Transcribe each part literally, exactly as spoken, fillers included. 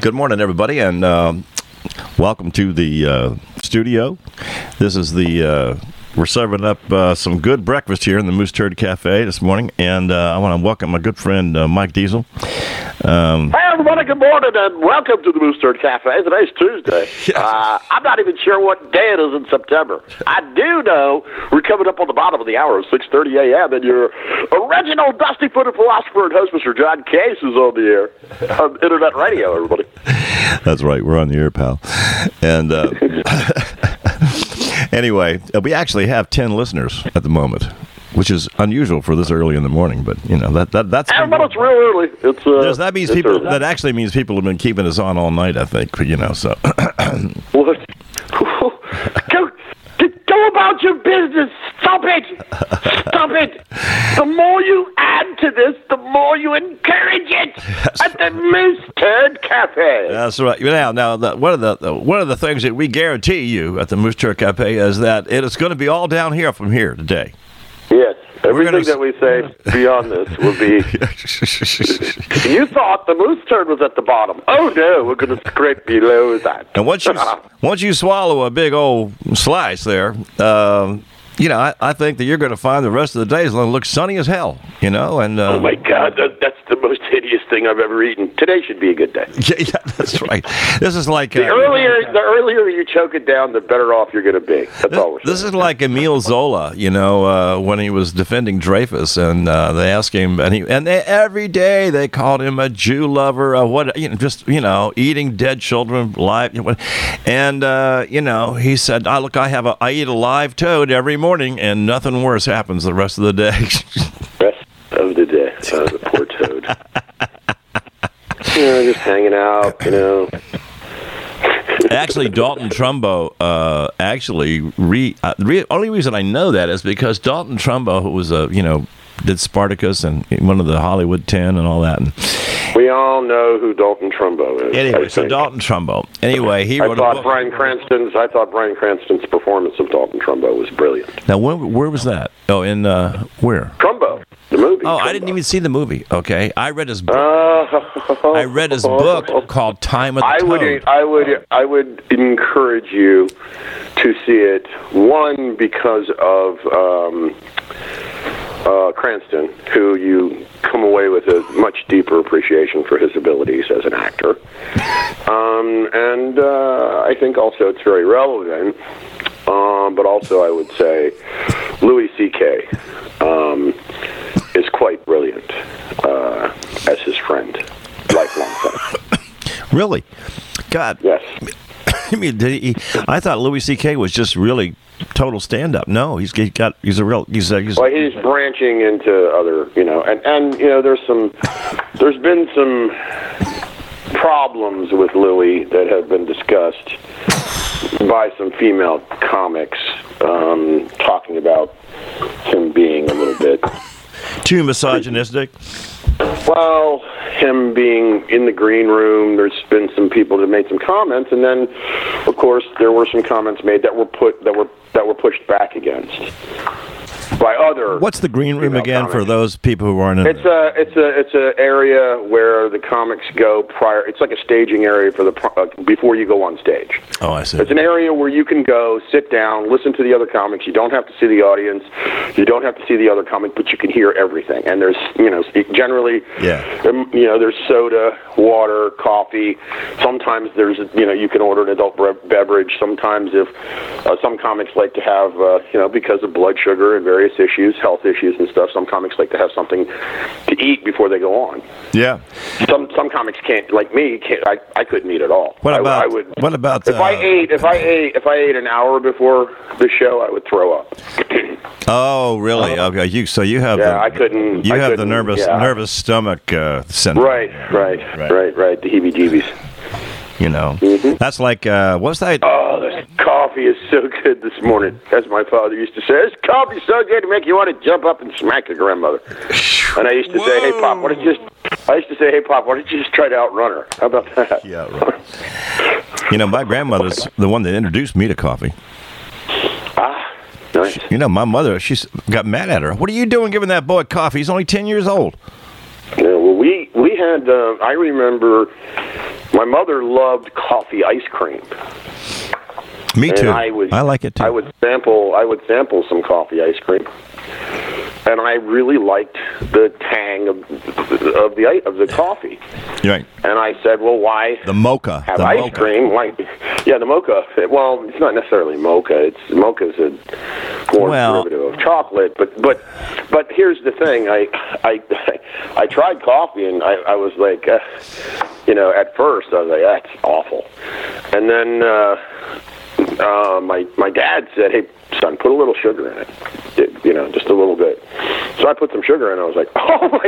Good morning, everybody, and uh, welcome to the uh, studio. This is the uh, we're serving up uh, some good breakfast here in the Moose Turd Cafe this morning, and uh, I want to welcome my good friend uh, Mike Diesel. Um, hey, everybody, good morning, and welcome to the Moose Turd Cafe. Today's Tuesday. Yes. Uh, I'm not even sure what day it is in September. I do know we're coming up on the bottom of the hour at six thirty a.m., and your original dusty-footed philosopher and host, Mister John Case, is on the air on Internet Radio, everybody. That's right. We're on the air, pal. And uh, anyway, we actually have ten listeners at the moment, which is unusual for this early in the morning, but you know that that that's. Hey, but it's real early. It's uh, that means people. Early. That actually means people have been keeping us on all night. I think you know. So. What? go, go about your business. Stop it. Stop it. The more you add to this, the more you encourage it that's at the Moose Turd Cafe. That's right. Now, now, the, one of the, the one of the things that we guarantee you at the Moose Turd Cafe is that it is going to be all down here from here today. Yes. Everything gonna... that we say beyond this will be... You thought the moose turd was at the bottom. Oh, no, we're going to scrape below that. And once you once you swallow a big old slice there, um, you know, I, I think that you're going to find the rest of the day is going to look sunny as hell, you know? And uh, oh, my God, that, that's the most hideous thing I've ever eaten. Today should be a good day. Yeah, yeah that's right. This is like... The, uh, earlier, the earlier you choke it down, the better off you're going to be. That's this, all we're saying. This is like Emile Zola, you know, uh, when he was defending Dreyfus, and uh, they asked him, and he and they, every day they called him a Jew lover, uh, what, you know, just, you know, eating dead children alive. You know, and, uh, you know, he said, oh, look, I, have a, I eat a live toad every morning, and nothing worse happens the rest of the day. Rest of the day. Oh, the poor toad. You know, just hanging out, you know. Actually, Dalton Trumbo, uh, actually, re, uh, re, only reason I know that is because Dalton Trumbo, who was a, you know, did Spartacus and one of the Hollywood ten and all that. And we all know who Dalton Trumbo is. Anyway, so Dalton Trumbo. Anyway, he wrote I thought a book. Bryan Cranston's. I thought Bryan Cranston's performance of Dalton Trumbo was brilliant. Now, where, where was that? Oh, in uh, where? Trumbo, the movie. Oh, Trumbo. I didn't even see the movie. Okay, I read his book. Uh, I read his book called Time of the I Toad. would, I would, I would encourage you to see it. One, because of um, uh, Cranston, who you come away with a much deeper appreciation for his abilities as an actor. Um, and uh, I think also it's very relevant. Um, but also I would say Louis C K Um, is quite brilliant uh, as his friend, lifelong friend. Really? God. Yes. I mean, did he, I thought Louis C K was just really total stand-up. No, he's he got he's a real he's, a, he's well, he's branching into other, you know, and and you know, there's some there's been some problems with Louis that have been discussed by some female comics, um, talking about him being a little bit too misogynistic. Well, him being in the green room, there's been some people that made some comments, and then, of course, there were some comments made that were put that were that were pushed back against by other. What's the green room again comics. For those people who aren't in It's a it's a it's an area where the comics go prior. It's like a staging area for the uh, before you go on stage. Oh, I see. It's an area where you can go, sit down, listen to the other comics. You don't have to see the audience. You don't have to see the other comic, but you can hear everything. And there's, you know, generally, yeah. you know, there's soda, water, coffee. Sometimes there's, you know, you can order an adult beverage. Sometimes if uh, some comics like to have, uh, you know, because of blood sugar and various issues, health issues and stuff, some comics like to have something to eat before they go on. Yeah. Some some comics can't, like me, can't, I, I couldn't eat at all. What about, I, I would, what about, if uh, I ate, if I ate, if I ate an hour before the show, I would throw up. Oh, really? Okay. You, so you have yeah, the, I couldn't, you I have couldn't, the nervous, yeah. nervous stomach, uh, syndrome. Right, right, right, right, right, the heebie-jeebies. You know, mm-hmm. That's like, uh, what's that? Oh, this coffee is so good this morning. As my father used to say, this coffee's so good to make you want to jump up and smack your grandmother. And I used to Whoa. say, hey, Pop, why don't you just, I used to say, hey, Pop, why don't you just try to outrun her? How about that? Yeah, right. You know, my grandmother's the one that introduced me to coffee. Ah, nice. You know, my mother, she's got mad at her. What are you doing giving that boy coffee? He's only ten years old. Yeah, well, we, we had, uh, I remember... My my mother loved coffee ice cream. Me too. And I, would, I like it too. I would sample. I would sample some coffee ice cream, and I really liked the tang of of the of the coffee. Right. And I said, "Well, why the mocha? have the ice mocha. cream? Why, yeah, the mocha. Well, it's not necessarily mocha. It's mocha's a more Well, derivative of chocolate. But but but here's the thing. I I I tried coffee, and I, I was like, uh, you know, at first I was like, that's awful, and then. Uh, Uh, my my dad said, "Hey, son, put a little sugar in it, you know, just a little bit." So I put some sugar in. I was like, "Oh my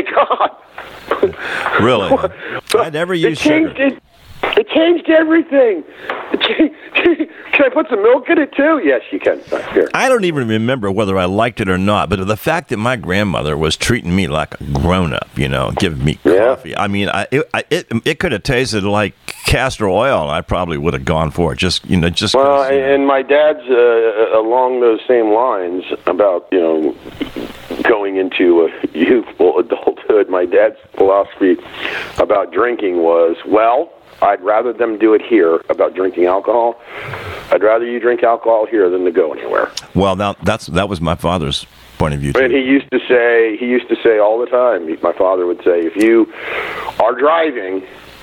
god!" Really? I never used it changed sugar. It, it changed everything. It changed, can I put some milk in it too? Yes, you can. Here. I don't even remember whether I liked it or not, but the fact that my grandmother was treating me like a grown-up, you know, giving me coffee. Yeah. I mean, I, it, I, it it could have tasted like castor oil, and I probably would have gone for it. Just you know, just well, you know. And my dad's uh, along those same lines about you know going into a youthful adulthood. My dad's philosophy about drinking was, well, I'd rather them do it here about drinking alcohol. I'd rather you drink alcohol here than to go anywhere. Well, now that's that was my father's point of view too. And he used to say, he used to say all the time. My father would say, if you are driving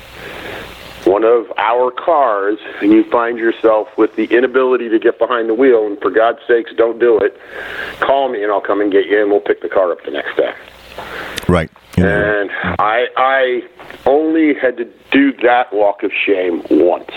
one of our cars and you find yourself with the inability to get behind the wheel, and for God's sakes, don't do it, call me and I'll come and get you, and we'll pick the car up the next day. Right. You know. And I I only had to do that walk of shame once.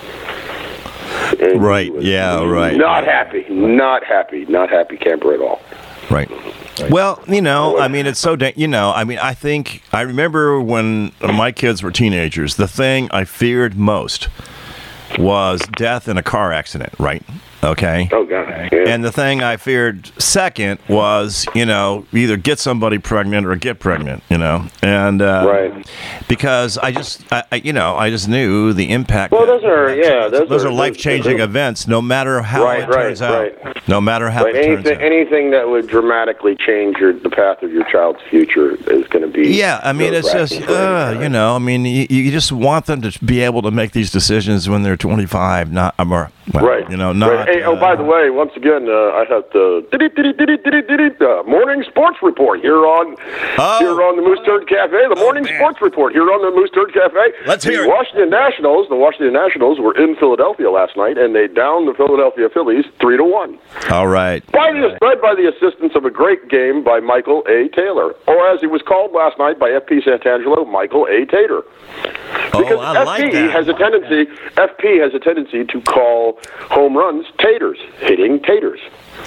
And right. Yeah. Right. Not happy. Not happy. Not happy camper at all. Right. Well, you know, I mean, it's so, da- you know, I mean, I think, I remember when my kids were teenagers, the thing I feared most was death in a car accident, right? Okay. Oh, God. Yeah. And the thing I feared second was, you know, either get somebody pregnant or get pregnant, you know, and uh, right. because I just, I, I, you know, I just knew the impact. Well, those are, yeah, those, those are, are life-changing those, events, no matter how right, it turns right, out. Right. No matter how right. it anything, turns out. Anything that would dramatically change your, the path of your child's future is going to be. Yeah, I mean, it's just, uh, you know, I mean, you, you just want them to be able to make these decisions when they're twenty-five, not, or, well, right. you know, not. Right. Hey, uh, oh, by the way, once again, uh, I have the uh, morning sports report here on oh. here on the Moose Turd Cafe. The morning oh, sports report here on the Moose Turd Cafe. Let's hear the it. Washington Nationals. The Washington Nationals were in Philadelphia last night, and they downed the Philadelphia Phillies three to one. All right. By the led by the assistance of a great game by Michael A. Taylor, or as he was called last night by F P Santangelo, Michael A. Tater. Because oh, I F P like that. has a tendency. F P has a tendency to call home runs taters, hitting taters.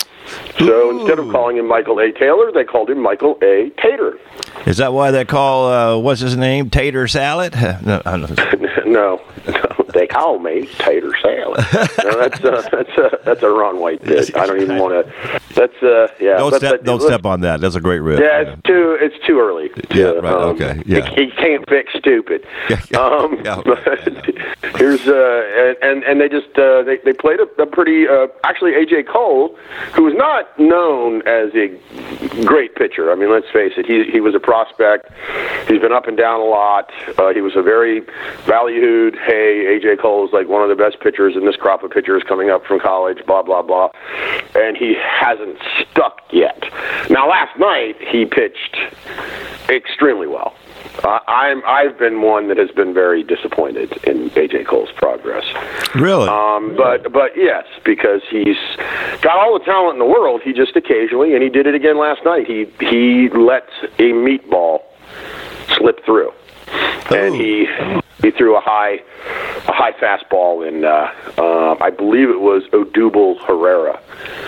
So Ooh. instead of calling him Michael A. Taylor, they called him Michael A. Tater. Is that why they call, uh, what's his name, Tater Salad? no, I don't know. no, no, they call me Tater Salad. No, that's uh, that's uh, that's a Ron White bit. I don't even want to. That's uh, yeah. Don't but, step, but, don't step on that. That's a great riff. Yeah, it's too it's too early. To, yeah, right. Um, okay. Yeah. You, you can't fix stupid. Yeah, yeah, um, yeah, but yeah. here's uh, and and they just uh, they they played a, a pretty uh, actually A J Cole, who is not known as a great pitcher. I mean, let's face it. He he was a prospect. He's been up and down a lot. Uh, he was a very valued. Hey, A J Cole is like one of the best pitchers in this crop of pitchers coming up from college. Blah blah blah, and he hasn't stuck yet. Now, last night he pitched extremely well. Uh, I'm I've been one that has been very disappointed in A J Cole's progress. Really? Um, but but yes, because he's got all the talent in the world. He just occasionally, and he did it again last night. He he lets a meatball slip through, Ooh. and he he threw a high a high fastball, and uh, uh, I believe it was Odubel Herrera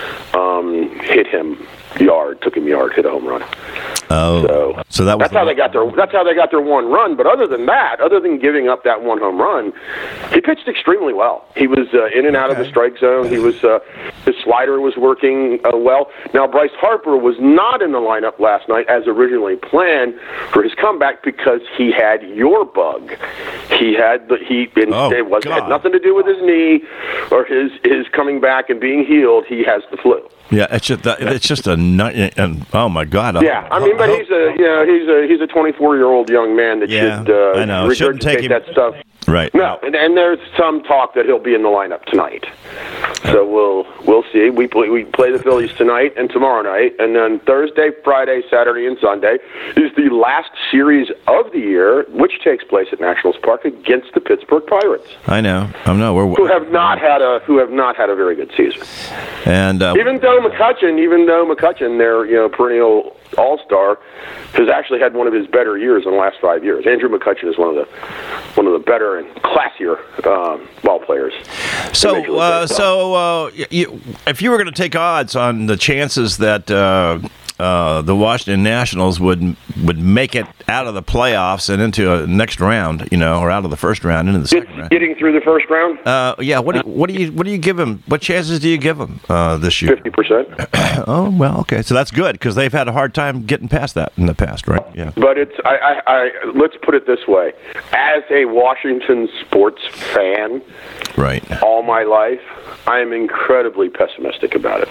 um, hit him yard, took him yard, hit a home run. Oh, so, so that was that's how they got their that's how they got their one run. But other than that, other than giving up that one home run, he pitched extremely well. He was uh, in and out okay. of the strike zone. He was uh, his slider was working uh, well. Now Bryce Harper was not in the lineup last night as originally planned for his comeback because he had your bug. He had the he and oh, it was God. had nothing to do with his knee or his his coming back and being healed. He has the flu. Yeah, it's just it's just a nut. And oh my God! Yeah, I mean, but he's a you know he's a he's a twenty-four year old young man that yeah, should uh, I know. Shouldn't take him, that stuff. Right. No, and, and there's some talk that he'll be in the lineup tonight. So we'll we'll see. We play we play the Phillies tonight and tomorrow night, and then Thursday, Friday, Saturday, and Sunday is the last series of the year, which takes place at Nationals Park against the Pittsburgh Pirates. I know. I know. We're who have not had a who have not had a very good season. And uh, even though McCutchen, even though McCutchen, their you know perennial all-star, has actually had one of his better years in the last five years. Andrew McCutchen is one of the one of the better and classier um, ball players. So, uh, so uh, you, if you were going to take odds on the chances that uh, uh, the Washington Nationals would would make it out of the playoffs and into a next round, you know, or out of the first round into the second round, getting through the first round, uh, yeah. What do you, what do you what do you give them? What chances do you give them uh, this year? Fifty percent. Oh well, okay. So that's good because they've had a hard time getting past that in the past, right? Yeah. But it's I, I, I let's put it this way: as a Washington sports fan, right, all my life, I am incredibly pessimistic about it.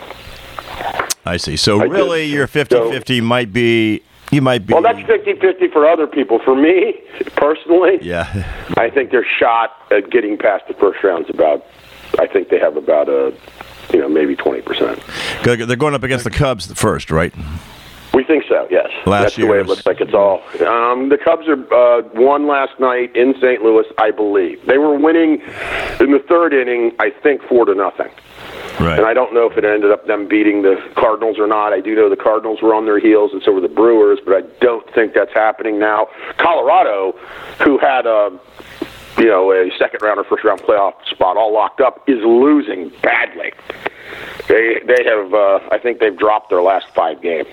I see. So I really, just, your fifty-fifty so, might be. You might be. Well, that's fifty-fifty for other people. For me, personally, yeah, I think their shot at getting past the first round's about. I think they have about a, you know, maybe twenty percent. They're going up against the Cubs first, right? We think so. Yes. Last that's the way it looks like it's all. Um, the Cubs are uh, won last night in Saint Louis, I believe. They were winning in the third inning, I think, four to nothing. Right. And I don't know if it ended up them beating the Cardinals or not. I do know the Cardinals were on their heels, and so were the Brewers, but I don't think that's happening now. Colorado, who had a, you know, a second round or first round playoff spot all locked up, is losing badly. They they have, uh, I think they've dropped their last five games.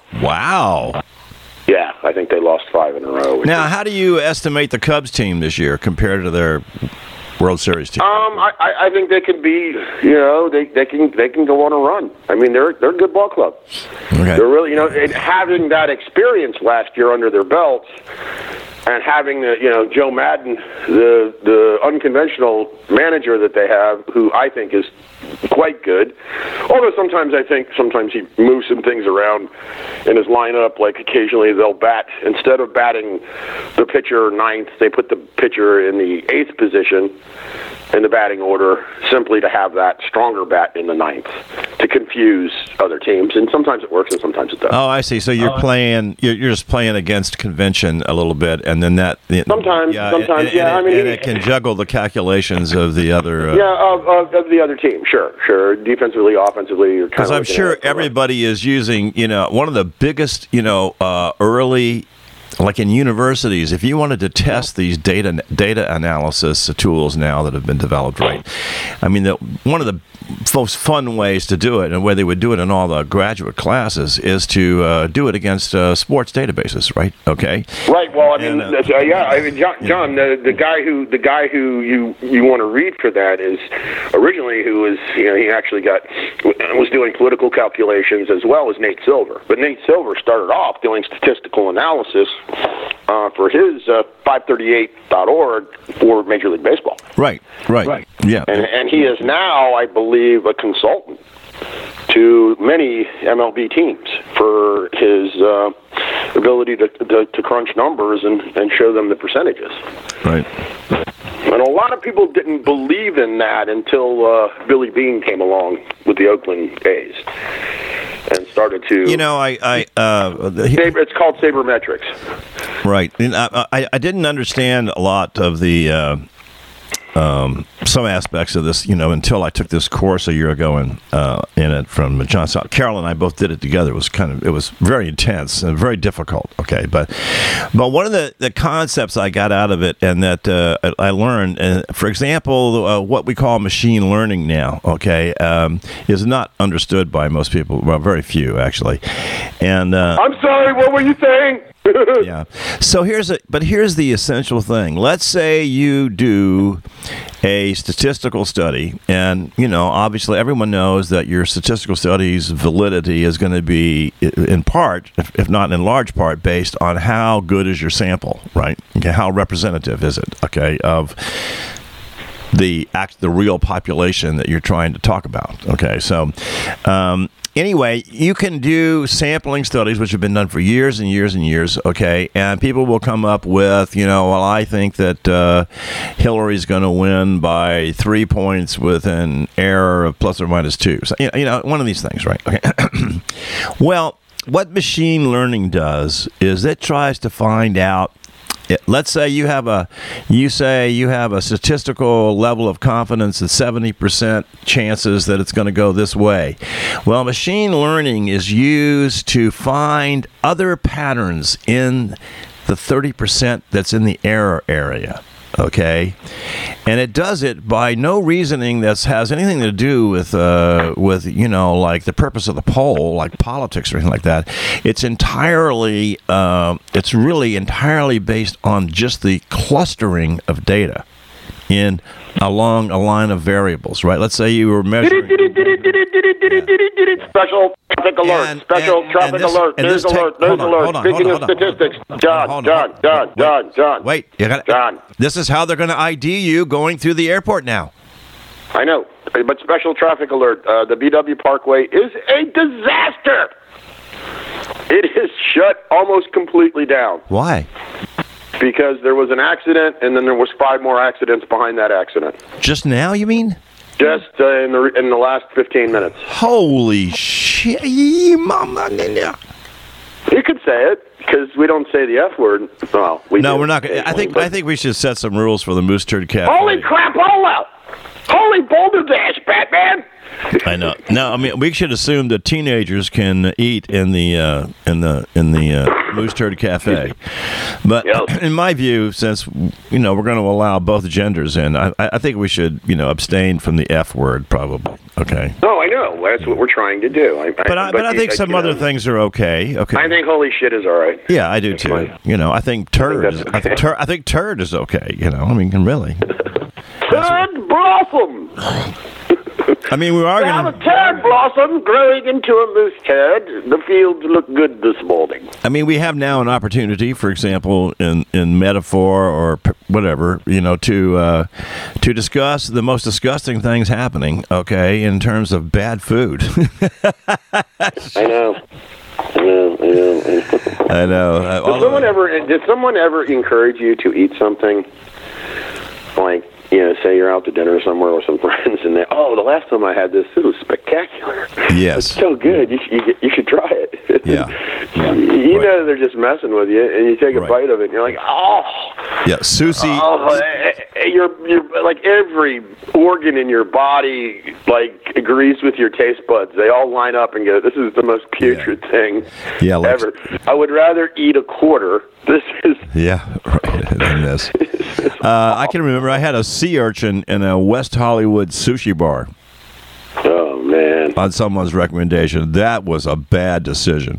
Wow. Yeah, I think they lost five in a row. Now, how do you estimate the Cubs team this year compared to their World Series team? Um, I, I think they can be, you know, they, they can they can go on a run. I mean, they're they're a good ball club. Okay. They're really, you know, and having that experience last year under their belts, and having the, you know, Joe Madden, the the unconventional manager that they have, who I think is quite good. Although sometimes I think sometimes he moves some things around in his lineup. Like occasionally they'll bat, instead of batting the pitcher ninth, they put the pitcher in the eighth position in the batting order, simply to have that stronger bat in the ninth to confuse other teams. And sometimes it works and sometimes it doesn't. Oh, I see. So you're uh, playing, you're, you're just playing against convention a little bit, and then that sometimes, yeah, sometimes, and, yeah. And, I mean, and it can juggle the calculations of the other. Uh, yeah, of, of, of the other team. Sure, sure. Defensively, offensively, you're kind of. Because I'm sure everybody is using, you know, one of the biggest, you know, uh, early. Like in universities, if you wanted to test these data data analysis tools now that have been developed, right? I mean, the, one of the most fun ways to do it, and where they would do it in all the graduate classes, is to uh, do it against uh, sports databases, right? Okay. Right. Well, I mean, and, uh, uh, yeah. I mean, John, John the, the guy who the guy who you you want to read for that is originally who was, you know, he actually got was doing political calculations as well as Nate Silver, but Nate Silver started off doing statistical analysis. Uh, for his uh, five thirty-eight dot org for Major League Baseball. Right, right, right. Yeah. And, and he is now, I believe, a consultant to many M L B teams for his uh, ability to, to to crunch numbers and, and show them the percentages. Right. And a lot of people didn't believe in that until uh, Billy Beane came along with the Oakland A's and started to. You know, I, I uh, he, it's called sabermetrics. Right. And I, I, I didn't understand a lot of the uh, um, some aspects of this, you know, until I took this course a year ago in uh, in it from John South. Carol and I both did it together. It was kind of it was very intense and very difficult. Okay, but but one of the, the concepts I got out of it and that uh, I learned, uh, for example, uh, what we call machine learning now, okay, um, is not understood by most people. Well, very few actually. And uh, I'm sorry. What were you saying? Yeah. So here's a, but here's the essential thing. Let's say you do a statistical study, and you know, obviously, everyone knows that your statistical study's validity is going to be, in part, if, if not in large part, based on how good is your sample, right? Okay, how representative is it? Okay, of the act, the real population that you're trying to talk about. Okay, so. Um, Anyway, you can do sampling studies, which have been done for years and years and years, okay? And people will come up with, you know, well, I think that uh, Hillary's going to win by three points with an error of plus or minus two. So, you know, one of these things, right? Okay. Well, what machine learning does is it tries to find out. It, let's say you have a, you say you have a statistical level of confidence at seventy percent chances that it's going to go this way. Well, machine learning is used to find other patterns in the thirty percent that's in the error area. Okay, and it does it by no reasoning that has anything to do with, uh, with you know, like the purpose of the poll, like politics or anything like that. It's entirely, uh, it's really entirely based on just the clustering of data in along a line of variables, right? Let's say you were measuring. Special traffic alert. And, Special and, traffic and this, alert. News tech, alert. News on, alert. on, Speaking on, of statistics, John, on, John, on, John, wait, John, John. Wait, you got John. This is how they're going to I D you going through the airport now. I know, but special traffic alert. Uh, the B W Parkway is a disaster. It is shut almost completely down. Why? Because there was an accident, and then there was five more accidents behind that accident. Just now, you mean? Just uh, in the in the last fifteen minutes. Holy shit, mama! You could say it because we don't say the F word. Well, we no, do we're not. Gonna, I think I think we should set some rules for the Moose Turd Cafe. Holy crapola! Holy Boulder Dash, Batman! I know. No, I mean we should assume that teenagers can eat in the uh, in the in the uh, Moose Turd Cafe. But yep. In my view, since you know we're going to allow both genders in, I, I think we should you know abstain from the F word probably. Okay. No, I know. That's what we're trying to do. I, but I, I, but I think some other know, things are okay. Okay. I think holy shit is all right. Yeah, I do that's too. Fine. You know, I think turd. I think, okay. I, think tur- I think turd is okay. You know, I mean, really. Turd blossom. I mean, we are going to... a turd blossom growing into a moose turd. The fields look good this morning. I mean, we have now an opportunity, for example, in, in metaphor or p- whatever, you know, to uh, to discuss the most disgusting things happening, okay, in terms of bad food. I know. I know, I know. I know. Uh, did, someone ever, did someone ever encourage you to eat something like... You know, say you're out to dinner somewhere with some friends, and they, oh, the last time I had this, it was spectacular. Yes. It's so good. You, you, you should try it. Yeah. yeah. You right. know they're just messing with you, and you take a right. bite of it, and you're like, oh. Yeah, Susie. Oh, you're, you're, like, every organ in your body, like, agrees with your taste buds. They all line up and go, this is the most putrid yeah. thing yeah, like, ever. I would rather eat a quarter. This is... Yeah, right. Than this. Uh, I can remember I had a sea urchin in a West Hollywood sushi bar. Oh, man. On someone's recommendation. That was a bad decision.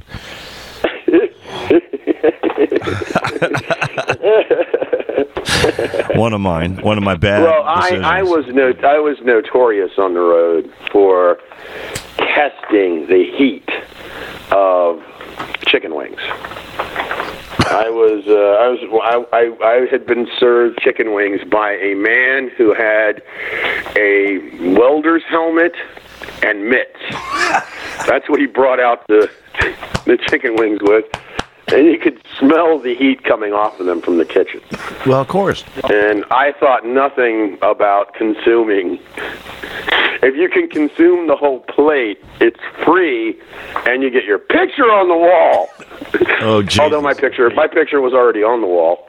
One of mine. One of my bad well, decisions. I, I, was no, I was notorious on the road for testing the heat of chicken wings. I was, uh, I was, I, I, I had been served chicken wings by a man who had a welder's helmet and mitts. That's what he brought out the the chicken wings with, and you could smell the heat coming off of them from the kitchen. Well, of course. And I thought nothing about consuming. If you can consume the whole plate, it's free, and you get your picture on the wall. Oh, Jesus. Although my picture, my picture was already on the wall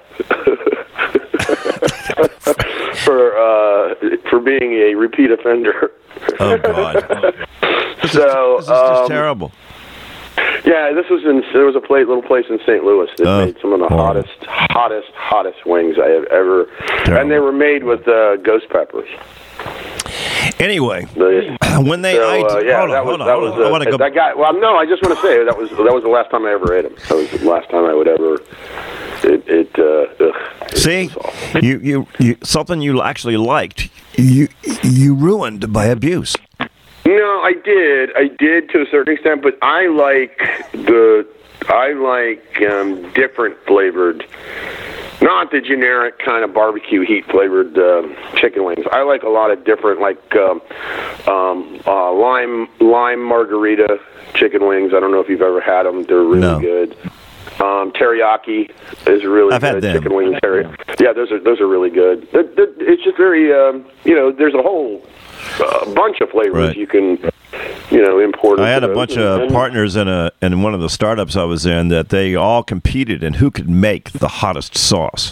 for uh, for being a repeat offender. Oh God! This so is, this is just um, terrible. Yeah, this was in. There was a place, little place in Saint Louis that oh, made some of the horrible. hottest, hottest, hottest wings I have ever. Terrible. And they were made with uh, ghost peppers. Anyway, the, when they, so, I, uh, yeah, hold on, that was hold on, that hold was on. I want to uh, go. that guy. Well, no, I just want to say that was that was the last time I ever ate them. That was the last time I would ever. It. it uh, ugh, See, you, you, you, something you actually liked, you, you ruined by abuse. No, I did. I did to a certain extent, but I like the. I like um, different flavored Not the generic kind of barbecue heat flavored uh, chicken wings. I like a lot of different, like um, um, uh, lime lime margarita chicken wings. I don't know if you've ever had them. They're really No. good. Um, teriyaki is really I've good. had them. Chicken wing teriyaki. Yeah, those are those are really good. They're, they're, it's just very, um, you know, there's a whole uh, bunch of flavors Right. you can, you know, import. I had a into bunch those. of And- partners in a in one of the startups I was in that they all competed in who could make the hottest sauce.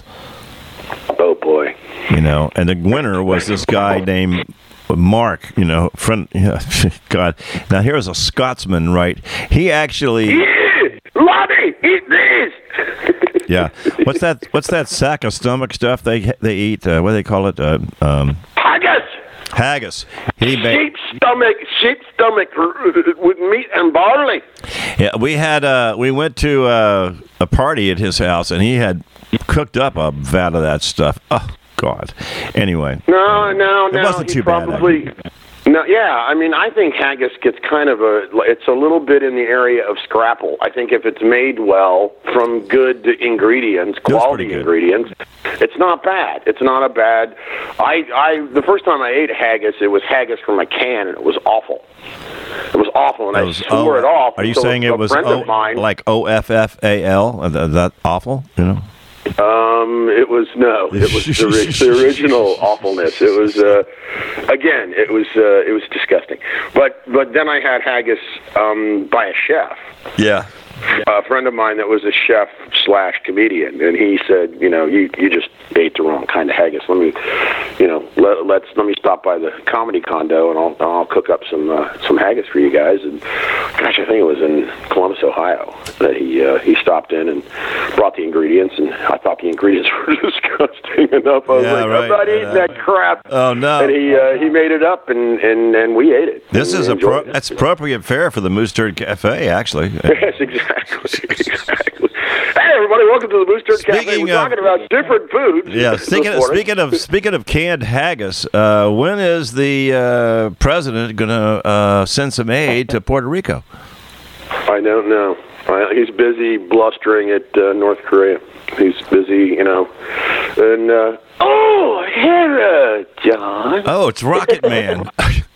Oh boy. You know, and the winner was this guy named Mark. You know, friend. Yeah, God. Now here's a Scotsman, right? He actually. Robbie, eat this. Yeah. What's that? What's that sack of stomach stuff they they eat? Uh, what do they call it? Uh, um, Haggis. haggis. He made. Sheep stomach, sheep stomach with meat and barley. Yeah, we had. Uh, we went to uh, a party at his house, and he had cooked up a vat of that stuff. Oh God. Anyway. No, no, It no. wasn't he too bad, probably, No, yeah. I mean, I think haggis gets kind of a. It's a little bit in the area of scrapple. I think if it's made well from good ingredients, quality good. ingredients, it's not bad. It's not a bad. I, I, the first time I ate haggis, it was haggis from a can, and it was awful. It was awful, and That I was swore O- it off. Are you So saying a it was friend o, of mine, like O F F A L? Is that awful? You know. Um, it was no, it was the, ri- the original awfulness. It was, uh, again, it was, uh, it was disgusting. But, but then I had haggis um, by a chef. Yeah. A friend of mine that was a chef slash comedian, and he said, you know, you you just ate the wrong kind of haggis. Let me, you know, let, let's let me stop by the comedy condo, and I'll I'll cook up some uh, some haggis for you guys. And gosh, I think it was in Columbus, Ohio, that he uh, he stopped in and brought the ingredients, and I thought the ingredients were disgusting enough. I was Yeah, like, right. I'm not eating Yeah. that crap. Oh no. And he uh, he made it up, and, and, and we ate it. This and is a enjoyed pro- it. that's appropriate fare for the Moose Turd Cafe, actually. Yes, exactly. Exactly. Hey, everybody! Welcome to the Moose Turd Cafe. Speaking We're of- talking about different foods. Yeah, speaking this of, morning. speaking of speaking of canned haggis, uh, when is the uh, president going to uh, send some aid to Puerto Rico? I don't know. Uh, he's busy blustering at uh, North Korea. He's busy, you know. And uh, oh, hello, John. Oh, it's Rocket Man.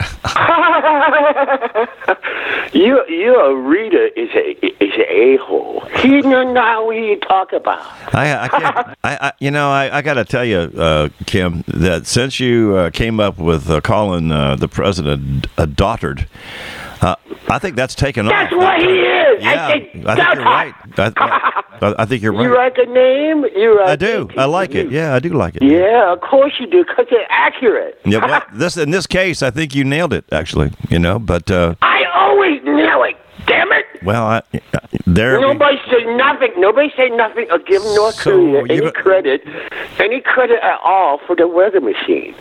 you, your reader is a is a a hole. He don't know what you talk about. I, I can't. I, I, you know, I, I got to tell you, uh, Kim, that since you uh, came up with uh, calling uh, the president a dotard, uh, I think that's taken off. That's what he is. Yeah, I think, I think you're right. I, I, I think you're You right. like the name? You like I do. I like it. Yeah, I do like it. Yeah, of course you do, because it's accurate. Yeah, well, this in this case, I think you nailed it. Actually, you know, but uh, I always nail it. Damn it! well, I, there. Nobody say nothing. Nobody say nothing or give North So Korea you any don't- credit, any credit at all for the weather machine.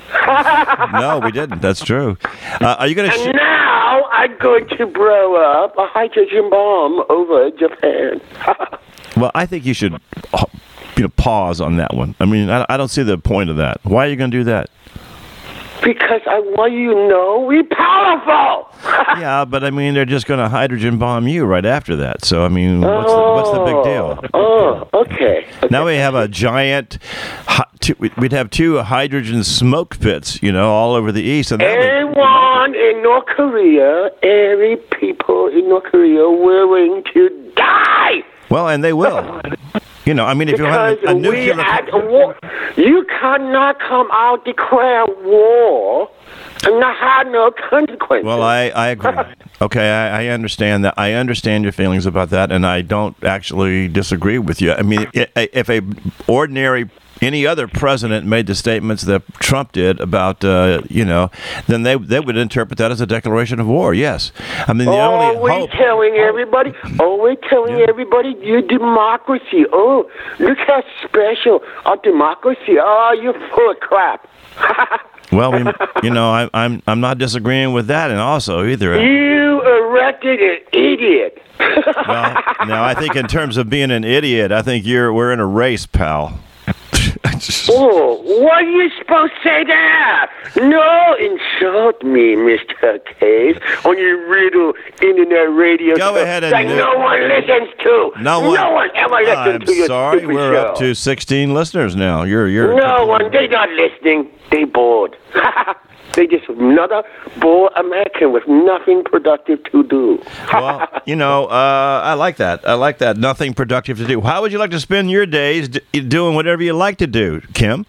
No, we didn't. That's true. Uh, are you going to? And Sh- now I'm going to blow up a hydrogen bomb over Japan. well, I think you should, uh, you know, pause on that one. I mean, I, I don't see the point of that. Why are you going to do that? Because I want you to know we're powerful. Yeah, but I mean, they're just going to hydrogen bomb you right after that. So I mean, what's the, what's the big deal? Oh, okay. okay. Now we have a giant. hi- Two, we'd have two hydrogen smoke pits, you know, all over the east, and that would, Everyone in North Korea, every people in North Korea willing to die. well, and they will. You know, I mean, if you have Because a, a we nuclear. had a war. You cannot come out declare war and not have no consequences. Well, I, I agree. Okay, I, I understand that. I understand your feelings about that, and I don't actually disagree with you. I mean, i- if a ordinary any other president made the statements that Trump did about, uh, you know, then they they would interpret that as a declaration of war. Yes, I mean the Oh, only we're hope. telling everybody. Oh, we're telling Yeah. everybody your democracy. Oh, look how special our democracy. Oh, you're full of crap. Well, we, you know, I, I'm I'm not disagreeing with that, and also either. You erected an idiot. Well, now I think in terms of being an idiot, I think you're we're in a race, pal. Oh, what are you supposed to say there? No, insult me, Mister Case, on your riddle internet radio Go show ahead and that do- no one listens to. No one, no one ever listens I'm to your sorry, stupid we're show. up to sixteen listeners now. You're you're No one, they not listening. They bored. They just another bored American with nothing productive to do. Well, you know, uh, I like that. I like that. Nothing productive to do. How would you like to spend your days d- doing whatever you like to do, Kim?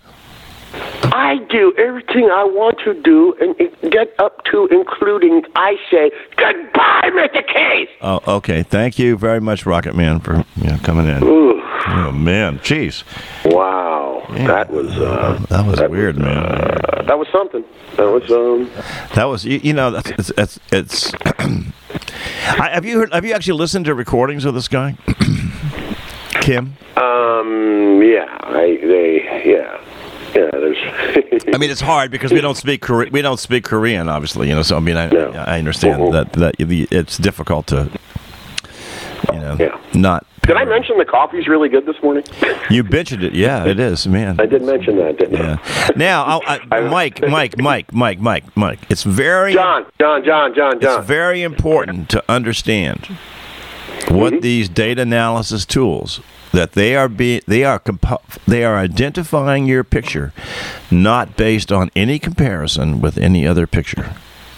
I do everything I want to do and get up to, including I say goodbye, Mister Case. Oh, okay. Thank you very much, Rocket Man, for you know, coming in. Ooh. Oh man, jeez. Wow, Yeah. that was uh, That was that weird, was, man. Uh, that was something. That was um. That was you, you know that's it's it's. it's I, have you heard? Have you actually listened to recordings of this guy, Kim? Um. Yeah. I. They. Yeah. Yeah. There's. I mean, it's hard because we don't speak Kore- we don't speak Korean, obviously. You know, so I mean, I, No. I understand Mhm. that that the- it's difficult to, you know, Yeah. not. Did I mention the coffee's really good this morning? You mentioned it. Yeah, it is, man. I did mention that, didn't Yeah. I? Now, I'll, I, Mike, Mike, Mike, Mike, Mike, Mike. It's very, John, John, John, John, John. it's very important to understand what Mhm. these data analysis tools that they are be they are compo- they are identifying your picture, not based on any comparison with any other picture.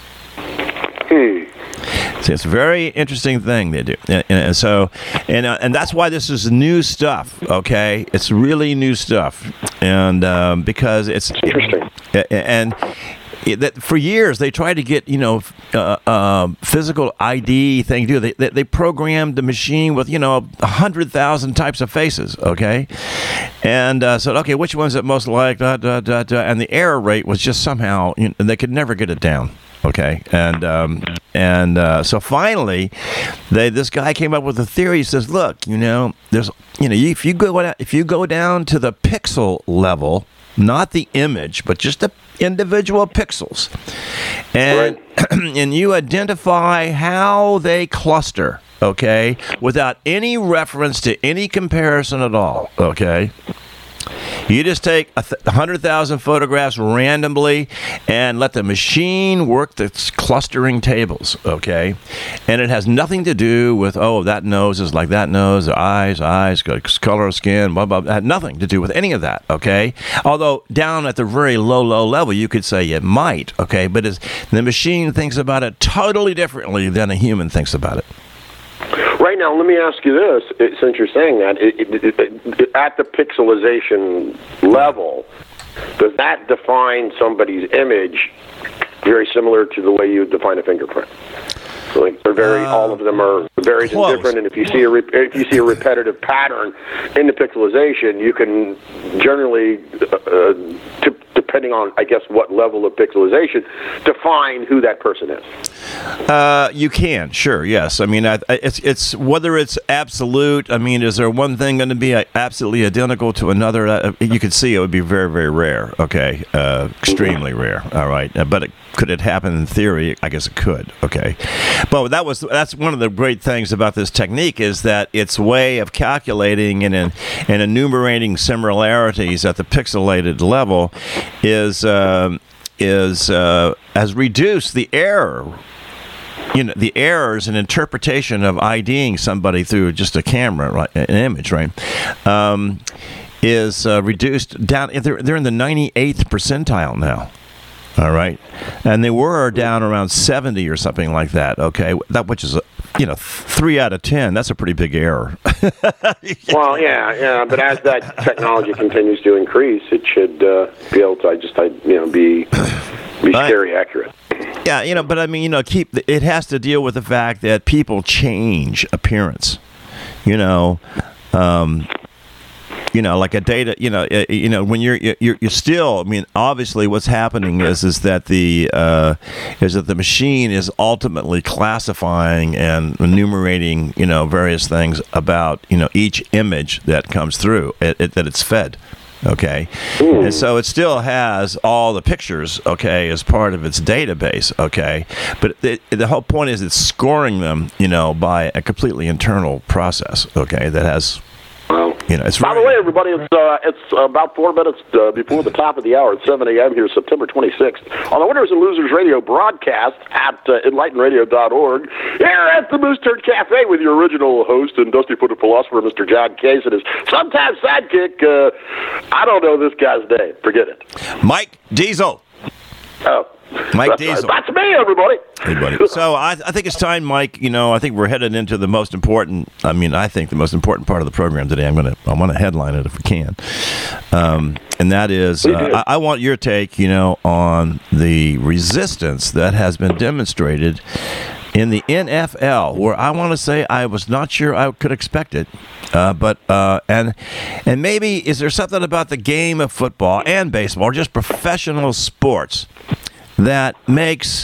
Hmm. See, it's a very interesting thing they do, and, and so, and uh, and that's why this is new stuff. Okay, it's really new stuff, and um, because it's Interesting. and it, that for years they tried to get you know uh, uh, physical I D thing to do. They, they they programmed the machine with you know a hundred thousand types of faces. Okay, and uh, said okay, which one's it most like? Da, da, da, da, and the error rate was just somehow you know, they could never get it down. Okay, and um, and uh, so finally, they this guy came up with a theory. He says, "Look, you know, there's you know, if you go down, if you go down to the pixel level, not the image, but just the individual pixels, and and you identify how they cluster, okay, without any reference to any comparison at all, okay." You just take a th- one hundred thousand photographs randomly and let the machine work the clustering tables, okay? And it has nothing to do with, oh, that nose is like that nose, the eyes, eyes, color of skin, blah, blah, blah. It had nothing to do with any of that, okay? Although down at the very low, low level, you could say it might, okay? But it's, the machine thinks about it totally differently than a human thinks about it. Right now, let me ask you this: it, since you're saying that, it, it, it, it, at the pixelization level, does that define somebody's image very similar to the way you define a fingerprint? Like they're very, uh, all of them are very close. different, and if you see a re- if you see a repetitive pattern in the pixelization, you can generally, uh, to, depending on I guess what level of pixelization, define who that person is. Uh, you can, sure, yes. I mean, I, I, it's it's whether it's absolute. I mean, is there one thing going to be uh, absolutely identical to another? Uh, you could see it would be very, very rare. Okay, uh, extremely rare. All right, uh, but it, could it happen in theory? I guess it could. Okay, but that was that's one of the great things about this technique is that its way of calculating and and, and enumerating similarities at the pixelated level is uh, is uh, has reduced the error. You know, the errors in interpretation of IDing somebody through just a camera, right, an image, right, um, is uh, reduced down. They're, they're in the ninety-eighth percentile now. All right, and they were down around seventy or something like that. Okay, that which is a, you know three out of ten. That's a pretty big error. Well, yeah, yeah, but as that technology continues to increase, it should uh, be able to, I just, I, you know, be be Right. scary accurate. Yeah, you know, but I mean, you know, keep it has to deal with the fact that people change appearance. You know, um, you know, like a data. You know, uh, you know, when you're you're you're still. I mean, obviously, what's happening is is that the uh, is that the machine is ultimately classifying and enumerating, you know, various things about you know each image that comes through it, it, that it's fed. Okay, Ooh. and so it still has all the pictures, okay, as part of its database, okay, but it, the whole point is it's scoring them, you know, by a completely internal process, okay, that has, Wow. You know, it's By very, the way, everybody, it's uh, it's about four minutes uh, before the top of the hour at seven a.m. here, September twenty-sixth, on the Winners and Losers Radio broadcast at uh, enlighten radio dot org, here at the Moose Turd Cafe with your original host and dusty-footed philosopher, Mister John Case, and his sometimes sidekick, uh, I don't know this guy's name. Forget it. Mike Diesel. Oh. Mike that's, Diesel. That's me, everybody. Hey, buddy. So I, I think it's time, Mike. You know, I think we're headed into the most important. I mean, I think the most important part of the program today. I'm gonna, I want to headline it if we can, um, and that is, uh, I, I want your take. You know, on the resistance that has been demonstrated in the N F L, where I want to say I was not sure I could expect it, uh, but uh, and and maybe is there something about the game of football and baseball, or just professional sports, that makes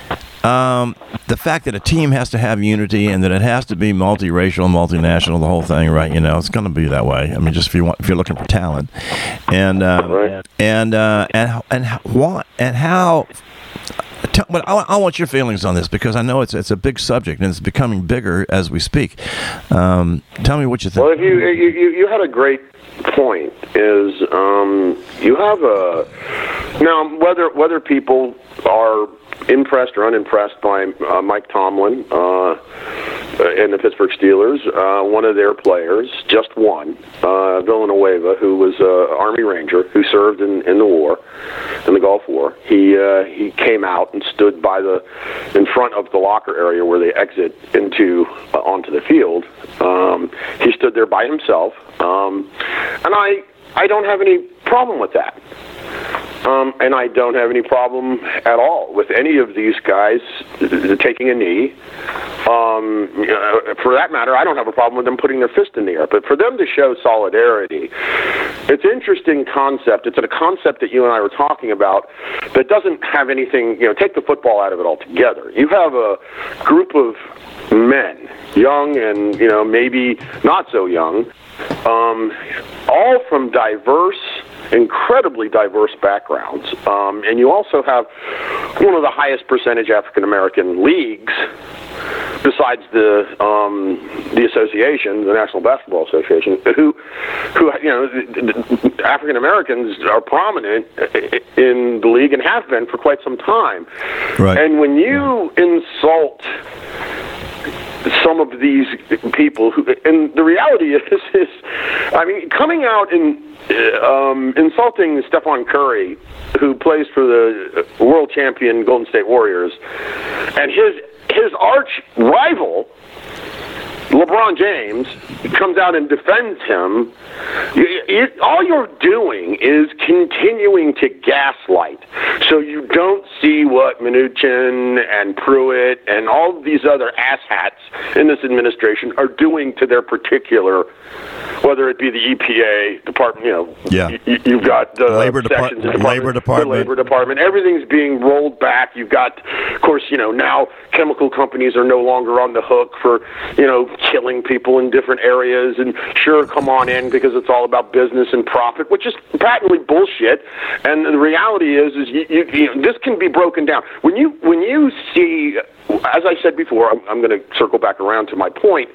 um, the fact that a team has to have unity and that it has to be multiracial, multinational, the whole thing, right? You know, it's going to be that way. I mean, just if you want, if you're looking for talent, and uh, Right. and uh, and and what and how. Tell, but I, I want your feelings on this because I know it's it's a big subject and it's becoming bigger as we speak. Um, tell me what you think. Well, if you you you you had a great point. Is um, you have a now whether whether people are impressed or unimpressed by uh, Mike Tomlin uh, and the Pittsburgh Steelers, uh, one of their players, just one, uh, Villanueva, who was an Army Ranger who served in, in the war, in the Gulf War. He uh, he came out and stood by the in front of the locker area where they exit into uh, onto the field. Um, he stood there by himself, um, and I I don't have any problem with that. Um, and I don't have any problem at all with any of these guys taking a knee. Um, uh, for that matter, I don't have a problem with them putting their fist in the air. But for them to show solidarity, it's an interesting concept. It's a concept that you and I were talking about that doesn't have anything, you know, take the football out of it altogether. You have a group of men, young and, you know, maybe not so young, um, all from diverse incredibly diverse backgrounds, um, and you also have one of the highest percentage African American leagues, besides the um, the association, the National Basketball Association, who who you know African Americans are prominent in the league and have been for quite some time. Right. And when you insult some of these people, who, and the reality is, is, I mean, coming out and um, insulting Stephon Curry, who plays for the world champion Golden State Warriors, and his his arch rival, LeBron James, comes out and defends him. You, it, all you're doing is continuing to gaslight, so you don't see what Mnuchin and Pruitt and all of these other asshats in this administration are doing to their particular, whether it be the E P A department, you know, yeah. you, you've got uh, labor, Depart- department, labor department, the labor department. Everything's being rolled back. You've got, of course, you know, now chemical companies are no longer on the hook for, you know, killing people in different areas. And sure, come on in because it's all about business and profit, which is patently bullshit. And the reality is, is you, you, you know, this can be broken down when you when you see. As I said before, I'm, I'm going to circle back around to my point.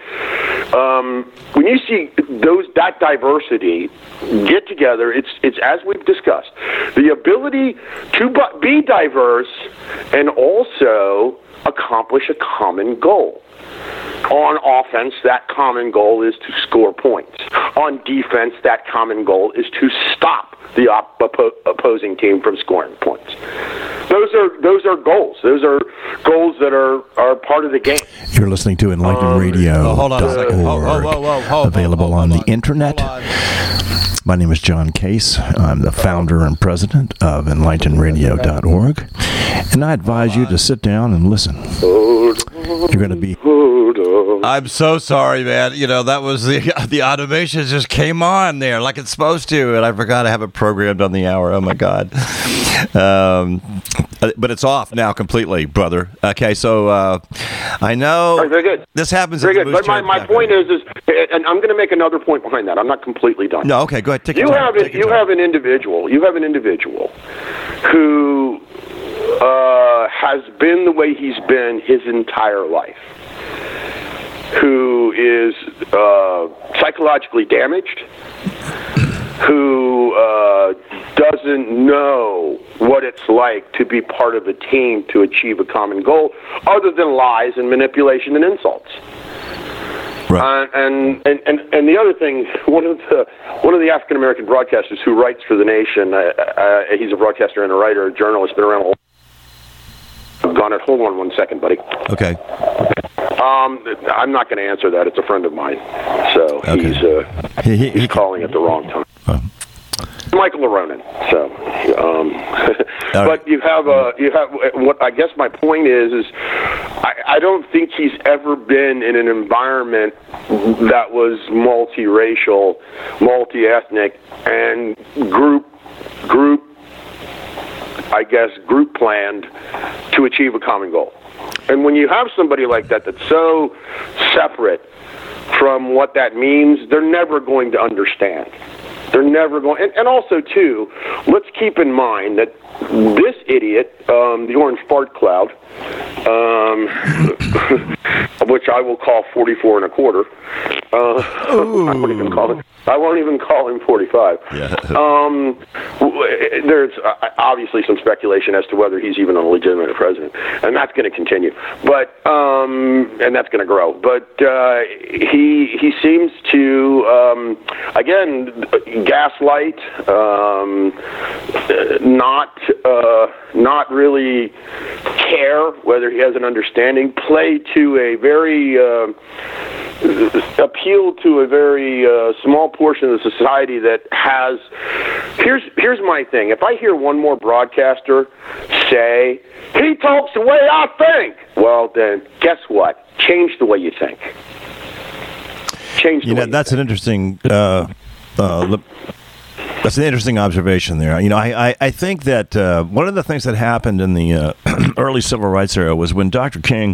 Um, when you see those that diversity get together, it's it's as we've discussed, the ability to be diverse and also accomplish a common goal. On offense, that common goal is to score points. On defense, that common goal is to stop the op- oppo- opposing team from scoring points. Those are those are goals. Those are goals that are, are part of the game. You're listening to Enlighten Um, Radio. Oh, hold on a second. Whoa, whoa, whoa, whoa, whoa, Available hold, hold, on hold the on. internet. Hold on. My name is John Case. I'm the founder and president of enlighten radio dot org. And I advise you to sit down and listen. You're going to be... I'm so sorry, man. You know, that was the the automation just came on there like it's supposed to, and I forgot I have it programmed on the hour. Oh, my God. Um, but it's off now completely, brother. Okay, so uh, I know... All right, very good. This happens Very at the good. But my, Moose my Turd point Cafe. is, is, and I'm going to make another point behind that. I'm not completely done. No, okay, go ahead. Take your You time. have Take an, your you time. have an individual. You have an individual who uh, has been the way he's been his entire life. who is uh, psychologically damaged, who uh, doesn't know what it's like to be part of a team to achieve a common goal, other than lies and manipulation and insults. Right. Uh, and, and, and, and the other thing, one of the one of the African American broadcasters who writes for The Nation, uh, uh, he's a broadcaster and a writer, a journalist, been around a long time. Gone it. Hold on one second, buddy. Okay. Um, I'm not going to answer that. It's a friend of mine, so Okay. he's uh, He, he, he's he, calling at the wrong time. Oh. Michael Aronin. So, um, All right. but you have a you have what I guess my point is is I, I don't think he's ever been in an environment that was multiracial, multi-ethnic, and group group. I guess group planned to achieve a common goal. And when you have somebody like that that's so separate from what that means, they're never going to understand. They're never going, and, and also too, let's keep in mind that this idiot, um, the orange fart cloud, um, which I will call forty-four and a quarter. Uh, I won't even call it. I won't even call him forty-five. Yeah. Um, there's uh, obviously some speculation as to whether he's even a legitimate president, and that's going to continue. But um, and that's going to grow. But uh, he he seems to um, again gaslight, um, not uh, not really care whether he has an understanding, play to a very uh, appeal to a very uh, small portion of the society that has. Here's here's my thing. If I hear one more broadcaster say he talks the way I think, well then guess what? Change the way you think. Change the You know, way that's you an interesting. Uh, uh, that's an interesting observation there. You know, I, I, I think that uh, one of the things that happened in the uh, early civil rights era was when Doctor King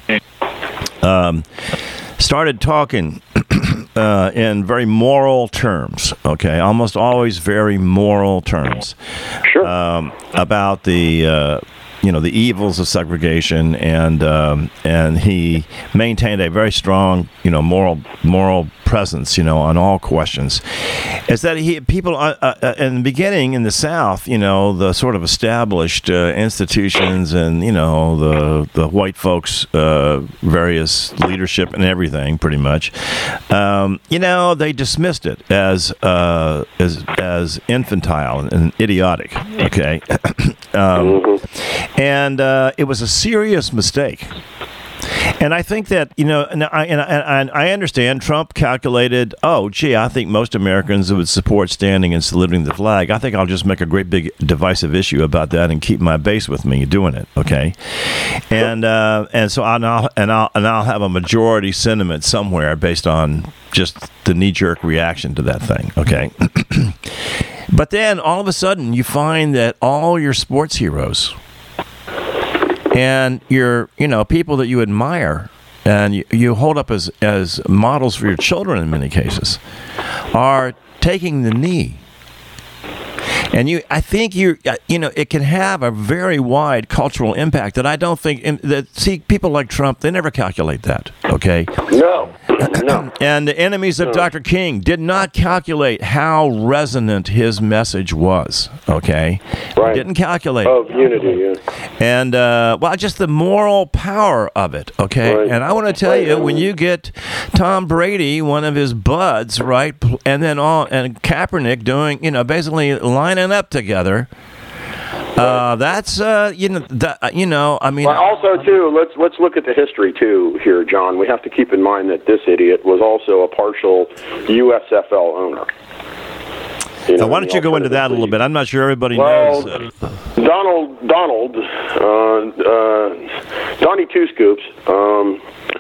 um, started talking uh, in very moral terms. Okay, almost always very moral terms. Sure. Um, about the. Uh, you know, the evils of segregation, and um, and he maintained a very strong, you know, moral moral presence, you know, on all questions. Is that he people uh, uh, in the beginning in the South, you know, the sort of established uh, institutions and you know the the white folks, uh, various leadership and everything, pretty much, um, you know, they dismissed it as uh, as as infantile and idiotic. Okay. um, Mm-hmm. And uh, it was a serious mistake. And I think that, you know, and I, and, I, and I understand Trump calculated, oh, gee, I think most Americans would support standing and saluting the flag. I think I'll just make a great big divisive issue about that and keep my base with me doing it, okay? And uh, and so I'll, and, I'll, and I'll have a majority sentiment somewhere based on just the knee-jerk reaction to that thing, okay? But then all of a sudden you find that all your sports heroes and your, you know, people that you admire and you, you hold up as, as models for your children in many cases are taking the knee. And you, I think you, you know, it can have a very wide cultural impact that I don't think that. See, people like Trump, they never calculate that. Okay. No. No. And the enemies of No. Doctor King did not calculate how resonant his message was. Okay. Right. Didn't calculate. Of unity, yeah. And, uh, well, just the moral power of it, okay? Right. And I want to tell Right. you, when you get Tom Brady, one of his buds, right, and then all, and Kaepernick doing, you know, basically lining up together, uh, that's, uh, you know, that, you know, I mean... But also, too, let's let's look at the history, too, here, John. We have to keep in mind that this idiot was also a partial U S F L owner. You So know, why don't you go into that a little bit? I'm not sure everybody Well, knows. Uh, Donald, Donald, uh, uh, Donnie Two Scoops, um,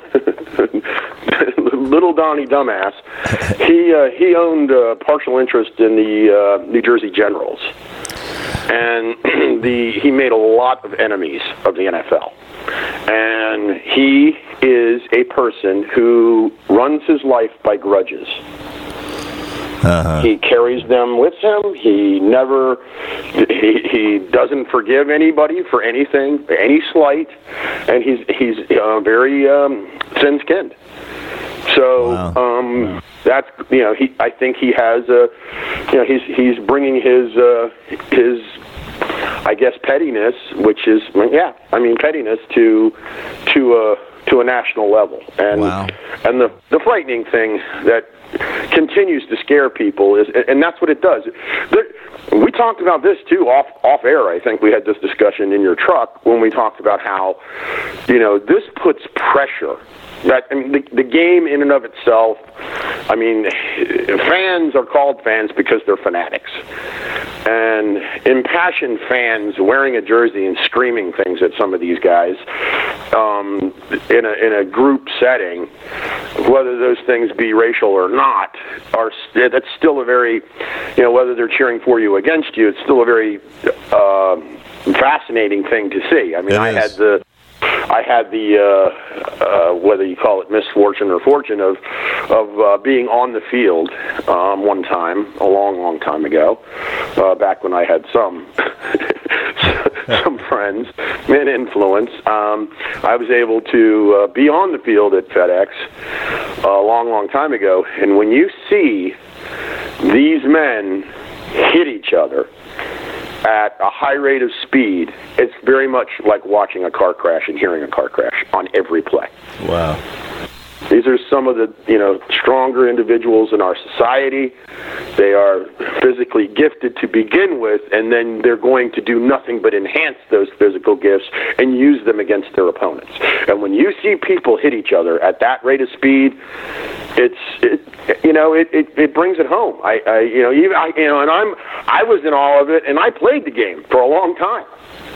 little Donnie Dumbass, he uh, he owned a partial interest in the uh, New Jersey Generals, and the he made a lot of enemies of the N F L, and he is a person who runs his life by grudges. Uh-huh. He carries them with him. He never, he, he doesn't forgive anybody for anything, any slight, and he's he's uh, very um, thin-skinned. So wow. um, that's you know he I think he has a you know he's he's bringing his uh, his I guess pettiness, which is yeah I mean pettiness to to a to a national level, and wow. and the the frightening thing that continues to scare people is, and that's what it does. There, we talked about this too off off air. I think we had this discussion in your truck when we talked about how, you know, this puts pressure. That I mean, the, the game in and of itself. I mean, fans are called fans because they're fanatics, and impassioned fans wearing a jersey and screaming things at some of these guys um, in a in a group setting, whether those things be racial or not, are that's still a very, you know, whether they're cheering for you or against you, it's still a very uh, fascinating thing to see. I mean, it I is. had the. I had the, uh, uh, whether you call it misfortune or fortune, of of uh, being on the field um, one time, a long, long time ago, uh, back when I had some some friends and influence. Um, I was able to uh, be on the field at FedEx a long, long time ago, and when you see these men hit each other at a high rate of speed, it's very much like watching a car crash and hearing a car crash on every play. Wow. These are some of the, you know, stronger individuals in our society. They are physically gifted to begin with, and then they're going to do nothing but enhance those physical gifts and use them against their opponents. And when you see people hit each other at that rate of speed, it's, it, you know, it, it, it brings it home. I, I you know, even I, you know, and I'm, I was in all of it, and I played the game for a long time.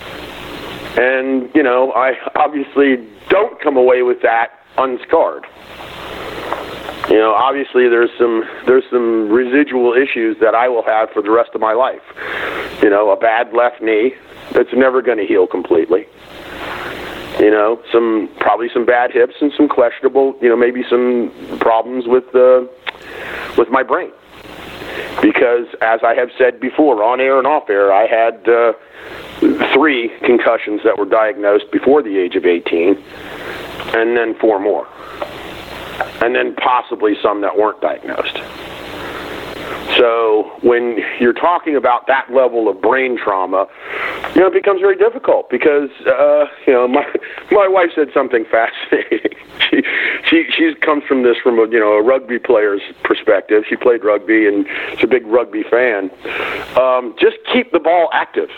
And you know, I obviously don't come away with that unscarred. You know, obviously there's some there's some residual issues that I will have for the rest of my life. You know, a bad left knee that's never going to heal completely. You know, some probably some bad hips and some questionable, you know, maybe some problems with uh, with my brain. Because as I have said before, on air and off air, I had uh, three concussions that were diagnosed before the age of eighteen, and then four more. And then possibly some that weren't diagnosed. So when you're talking about that level of brain trauma, you know, it becomes very difficult because, uh, you know, my my wife said something fascinating. she she she comes from this from a you know a rugby player's perspective. She played rugby and she's a big rugby fan. Um, just keep the ball active.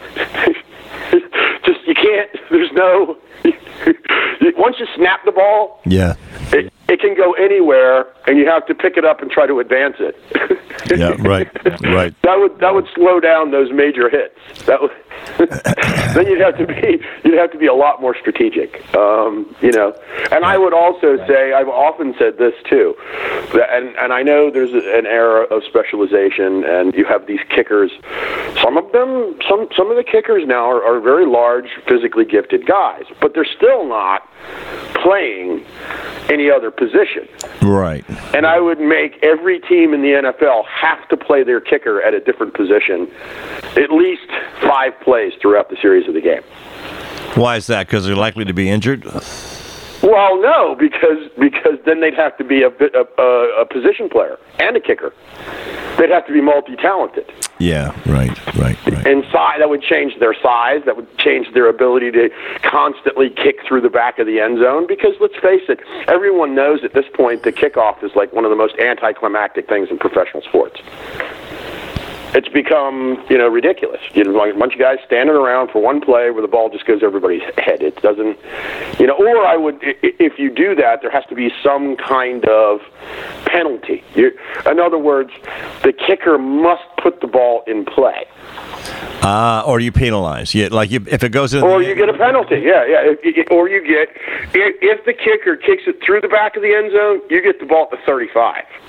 Just you can't. There's no. Once you snap the ball, yeah. It, it can go anywhere, and you have to pick it up and try to advance it. Yeah, right, right. That would that would slow down those major hits. That would, then you'd have to be you'd have to be a lot more strategic. Um, you know, and I would also say I've often said this too, that, and and I know there's an era of specialization, and you have these kickers. Some of them, some some of the kickers now are, are very large, physically gifted guys, but they're still not playing any other position. Right. And I would make every team in the N F L have to play their kicker at a different position at least five plays throughout the series of the game. Why is that? Because they're likely to be injured? Well, no, because because then they'd have to be a, a, a position player and a kicker. They'd have to be multi-talented. Yeah, right, right, right. And size, that would change their size. That would change their ability to constantly kick through the back of the end zone. Because let's face it, everyone knows at this point the kickoff is like one of the most anticlimactic things in professional sports. It's become, you know, ridiculous. You know, a bunch of guys standing around for one play where the ball just goes over everybody's head. It doesn't, you know, or I would, if you do that, there has to be some kind of penalty. You, in other words, the kicker must put the ball in play. Uh, or you penalize. Yeah, like you, if it goes in. Or you get a penalty. Yeah, yeah. If, or you get, if, if the kicker kicks it through the back of the end zone, you get the ball at the thirty-five.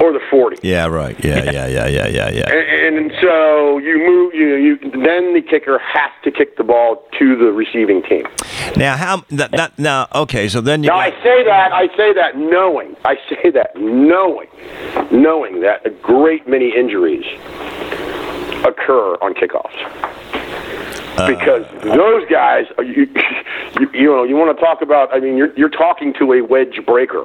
or the forty. Yeah, right. Yeah, yeah, yeah, yeah, yeah, yeah. And, and so you move. You, you then the kicker has to kick the ball to the receiving team. Now, how that, that now? Okay, so then you. Now got, I say that I say that knowing I say that knowing knowing that a great many injuries occur on kickoffs. Because those guys, you, you, you know, you want to talk about. I mean, you're you're talking to a wedge breaker.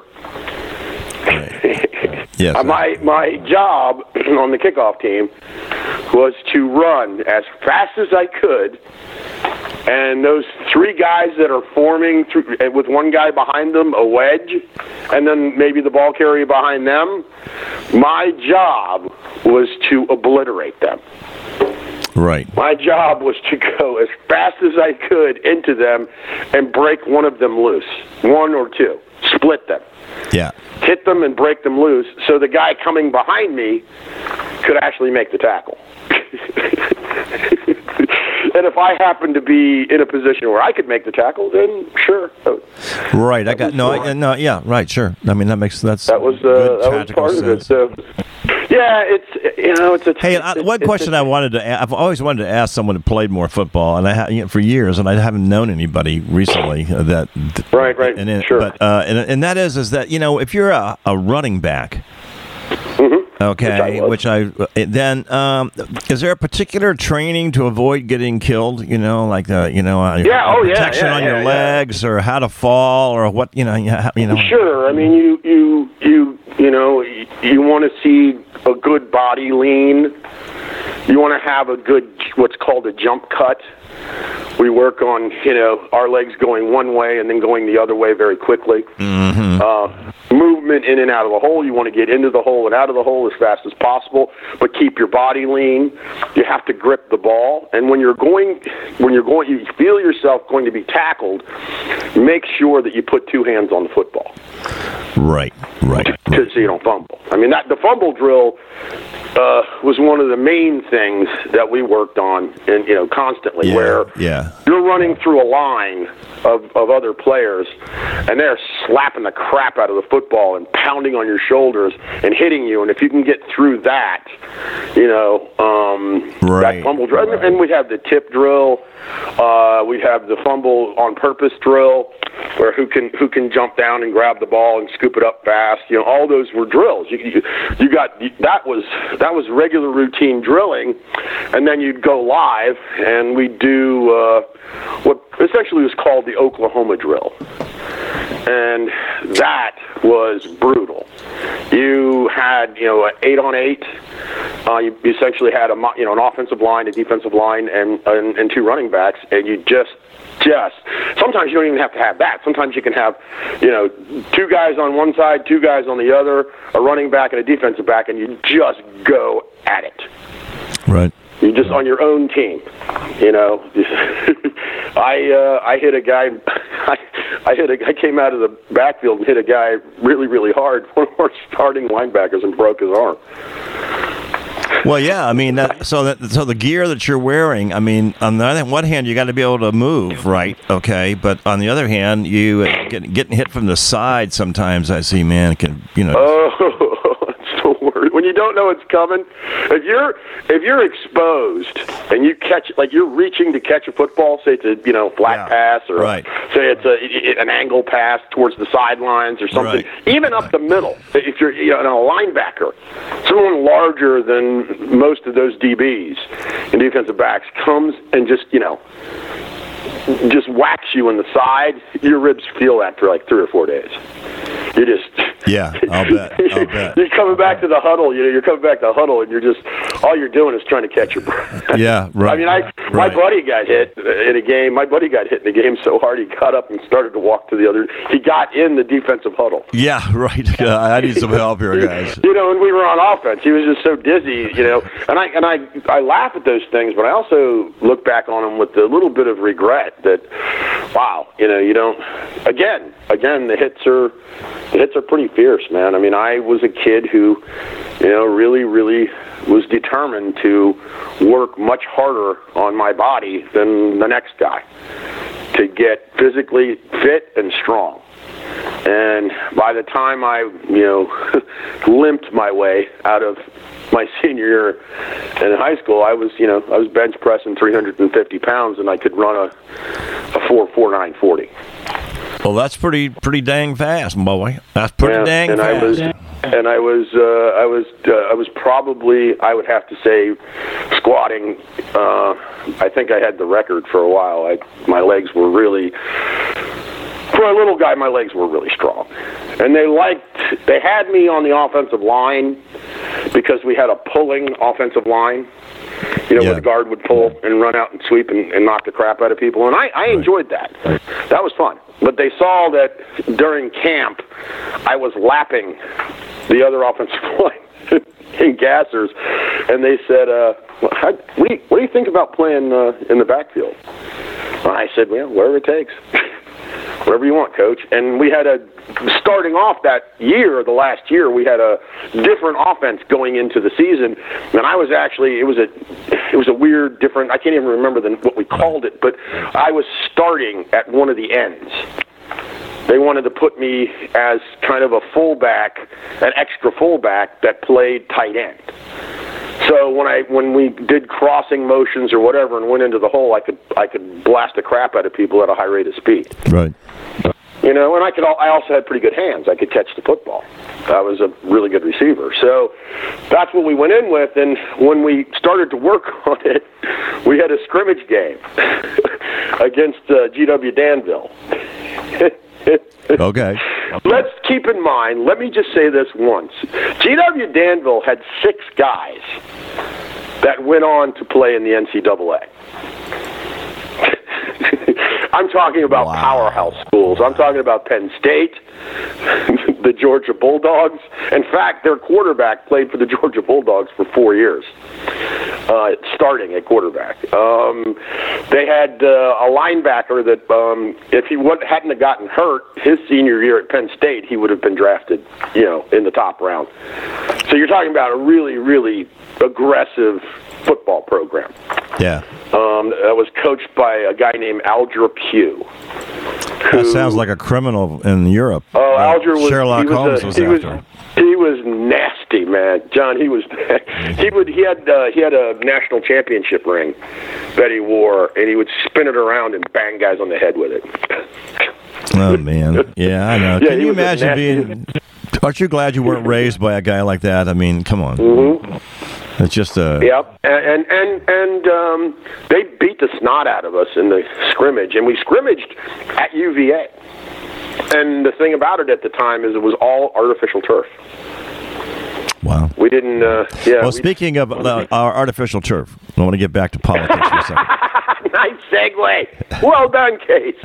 Right. Yes. my my job on the kickoff team was to run as fast as I could, and those three guys that are forming through, with one guy behind them, a wedge, and then maybe the ball carrier behind them. My job was to obliterate them. Right. My job was to go as fast as I could into them and break one of them loose, one or two, split them. Yeah. Hit them and break them loose so the guy coming behind me could actually make the tackle. And if I happened to be in a position where I could make the tackle, then sure. Right. I got no. I, no. Yeah. Right. Sure. I mean, that makes that's that was uh, good that was part sense. of it. So, yeah, it's you know it's a. Hey, I, one question I wanted to ask, I've always wanted to ask someone who played more football, and I ha, you know, for years, and I haven't known anybody recently that. Right. Right. And it, sure. But uh, and and that is is that you know if you're a, a running back. Mm-hmm. Okay, which I, which I then um, is there a particular training to avoid getting killed? You know, like the you know, uh, yeah, oh, protection yeah, yeah, on yeah, your yeah. legs, or how to fall, or what you know, you know. Sure, I mean you you you you know you, you want to see a good body lean. You want to have a good what's called a jump cut. We work on, you know, our legs going one way and then going the other way very quickly. Mm-hmm. Uh, movement in and out of the hole. You want to get into the hole and out of the hole as fast as possible, but keep your body lean. You have to grip the ball, and when you're going, when you're going, you feel yourself going to be tackled. Make sure that you put two hands on the football. Right, right. right. So you don't fumble. I mean, that the fumble drill uh, was one of the main things that we worked on, and you know, constantly. Yeah, where yeah. you're running through a line of, of other players, and they're slapping the crap out of the football and pounding on your shoulders and hitting you. And if you can get through that, you know, um, right. that fumble drill. Right. And we have the tip drill. Uh, we have the fumble on purpose drill, where who can who can jump down and grab the ball and scoop it up fast. You know, all those were drills. You you, you got that was that was regular routine drilling, and then you'd go live and we'd do uh, what essentially was called the Oklahoma drill, and that was brutal. You had you know an eight on eight. Uh, you essentially had a you know an offensive line, a defensive line, and and, and two running backs, and you just just sometimes you don't even have to have that. Sometimes you can have you know two guys on one side, two guys on the other, a running back and a defensive back, and you just go at it. Right. You're just on your own team, you know. I uh, I hit a guy. I, I hit a. I came out of the backfield and hit a guy really really hard. One of our starting linebackers and broke his arm. Well, yeah, I mean, that, so that so the gear that you're wearing, I mean, on the other, one hand, you got to be able to move, right? Okay, but on the other hand, you uh, get, getting hit from the side sometimes. I see, man, it can you know. Oh, it's the worst. When you don't know it's coming, if you're if you're exposed and you catch like you're reaching to catch a football, say it's a you know flat yeah. pass or right. say it's a an angle pass towards the sidelines or something, right. even up the middle. If you're you know a linebacker, someone larger than most of those D Bs and defensive backs comes and just you know just whacks you in the side, your ribs feel that for like three or four days. You just yeah, I'll bet. I'll bet. You're coming back to the huddle. You know, you're coming back to the huddle, and you're just all you're doing is trying to catch your breath. Yeah, right. I mean, I my right. buddy got hit in a game. My buddy got hit in a game so hard he got up and started to walk to the other. He got in the defensive huddle. Yeah, right. Uh, I need some help here, guys. You know, when we were on offense, he was just so dizzy. You know, and I and I I laugh at those things, but I also look back on them with a little bit of regret that, wow, you know, you don't. Again, again, the hits are. The hits are pretty fierce, man. I mean, I was a kid who, you know, really, really was determined to work much harder on my body than the next guy. to get physically fit and strong. And by the time I, you know, limped my way out of my senior year in high school, I was, you know, I was bench pressing three hundred fifty pounds, and I could run a a four four nine forty. Well, that's pretty pretty dang fast, boy. That's pretty yeah, dang and fast. I was, and I was, uh, I was, uh, I was probably, I would have to say, squatting. Uh, I think I had the record for a while. I, my legs were really. For a little guy, my legs were really strong. And they liked, they had me on the offensive line because we had a pulling offensive line, you know, yeah. where the guard would pull and run out and sweep and, and knock the crap out of people. And I, I enjoyed that. That was fun. But they saw that during camp, I was lapping the other offensive line in gassers. And they said, uh, how, what, do you, what do you think about playing uh, in the backfield? And I said, well, whatever it takes. Whatever you want, Coach. And we had a, starting off that year, the last year, we had a different offense going into the season. And I was actually, it was a, it was a weird, different, I can't even remember the, what we called it, but I was starting at one of the ends. They wanted to put me as kind of a fullback, an extra fullback that played tight end. So when I when we did crossing motions or whatever and went into the hole, I could I could blast the crap out of people at a high rate of speed. Right. You know, and I could I also had pretty good hands. I could catch the football. I was a really good receiver. So that's what we went in with. And when we started to work on it, we had a scrimmage game against uh, G W Danville. Okay. Let's keep in mind, let me just say this once. G W Danville had six guys that went on to play in the N C double A. I'm talking about wow. powerhouse schools. I'm talking about Penn State, the Georgia Bulldogs. In fact, their quarterback played for the Georgia Bulldogs for four years, uh, starting at quarterback. Um, they had uh, a linebacker that, um, if he would, hadn't have gotten hurt his senior year at Penn State, he would have been drafted, you know, in the top round. So you're talking about a really, really aggressive football program. Yeah. Um, that was coached by a guy named Alger Pugh. Who, that sounds like a criminal in Europe. Oh, uh, Alger was Sherlock he was Holmes a, was he after. Was, he was nasty, man. John, he was. he would. He had. Uh, he had a national championship ring that he wore, and he would spin it around and bang guys on the head with it. Oh man, yeah, I know. Yeah, Can you imagine being? Aren't you glad you weren't raised by a guy like that? I mean, come on. Mm-hmm. It's just a. Yep, and and and um, they beat the snot out of us in the scrimmage, and we scrimmaged at U V A. And the thing about it at the time is it was all artificial turf. Wow. We didn't. Uh, yeah. Well, speaking of uh, our artificial turf, I want to get back to politics for a second. Nice segue. Well done, Case.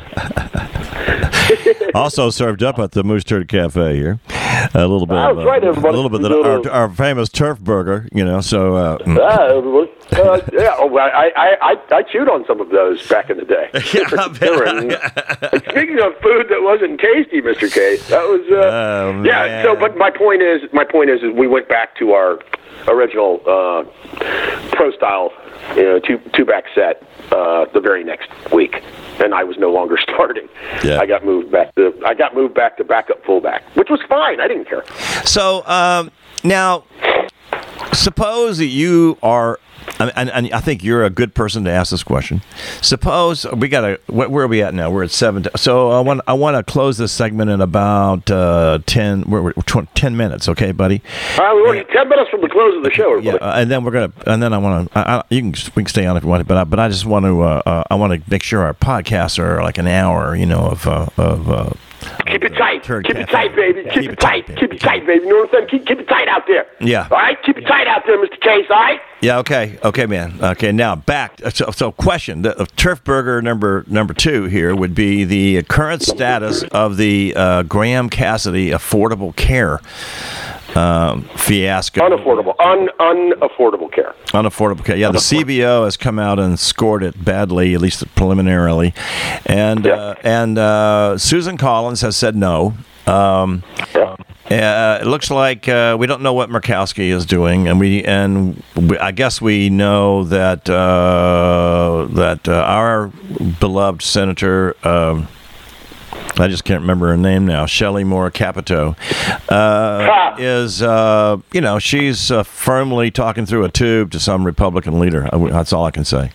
Also served up at the Moose Turd Cafe here. A little bit, of, uh, right, a little bit of our, our famous turf burger, you know. So, uh, uh, uh, yeah, oh, I, I, I, I chewed on some of those back in the day. Yeah, speaking of food that wasn't tasty, Mister Case, that was uh, oh, yeah. So, but my point is, my point is, is we went back to our original uh, pro style, you know, two two back set uh, the very next week. And I was no longer starting. Yeah. I got moved back to I got moved back to backup fullback, which was fine. I didn't care. So um, now, suppose that you are, and, and I think you're a good person to ask this question. Suppose we got to. Where are we at now? We're at seven. So I want I want to close this segment in about uh, ten. We're, we're tw- ten minutes, okay, buddy? All right, we're only ten minutes from the close of the show. Yeah, uh, and then we're gonna, and then I want to. You can we can stay on if you want, but I, but I just want to. Uh, uh, I want to make sure our podcasts are like an hour, you know, of uh, of. Uh, Keep it tight. Keep cafe. it tight, baby. Yeah, keep, keep it tight. tight keep it tight, baby. You know what I'm saying? Keep, keep it tight out there. Yeah. All right? Keep it tight out there, Mister Case, all right? Yeah, okay. Okay, man. Okay, now back. So, so question. The uh, Turf Burger number number two here would be the current status of the uh, Graham Cassidy Affordable Care um, fiasco. Unaffordable. Un unaffordable care. Unaffordable care. Yeah, the C B O has come out and scored it badly, at least preliminarily. And, yeah. uh, and uh, Susan Collins has said no. Um, yeah. Uh, it looks like uh, we don't know what Murkowski is doing, and we and we, I guess we know that uh, that uh, our beloved senator, um, I just can't remember her name now, Shelley Moore Capito, uh, is uh, you know she's uh, firmly talking through a tube to some Republican leader. That's all I can say.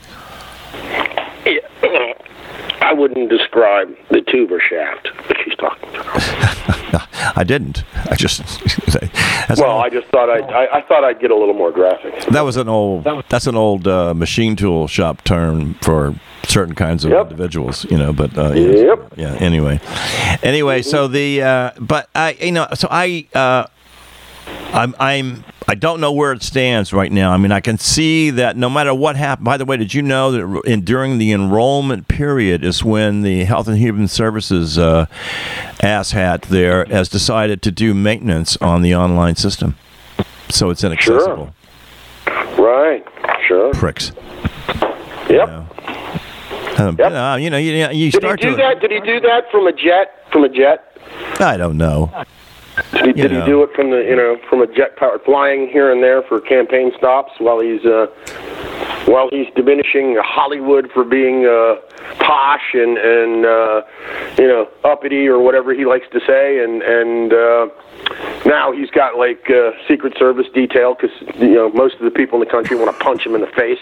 I wouldn't describe the tube or shaft that she's talking to. I didn't. I just. well, I just thought I, I I thought I'd get a little more graphic. That was an old. That's an old uh, machine tool shop term for certain kinds of yep. individuals, you know. But uh, yep. yeah. Anyway, anyway. So the. Uh, but I, you know, so I. Uh, I'm. I'm. I don't know where it stands right now. I mean, I can see that no matter what happened. By the way, did you know that in, during the enrollment period is when the Health and Human Services uh, asshat there has decided to do maintenance on the online system, so it's inaccessible. Sure. Right. Sure. Pricks. Yep. You know, um, yep. Uh, you know, you, you did start he do to. that? Did he do that from a jet? From a jet? I don't know. Did, he, did he do it from the you know from a jet power flying here and there for campaign stops while he's uh, while he's diminishing Hollywood for being uh, posh and and uh, you know uppity or whatever he likes to say, and and uh, now he's got like uh, Secret Service detail because you know most of the people in the country want to punch him in the face.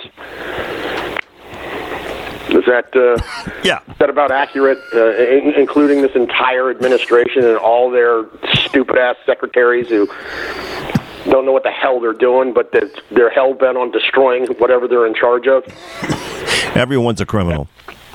Is that uh, yeah? Is that about accurate? Uh, in, including this entire administration and all their stupid ass secretaries who don't know what the hell they're doing, but they're, they're hell bent on destroying whatever they're in charge of. Everyone's a criminal.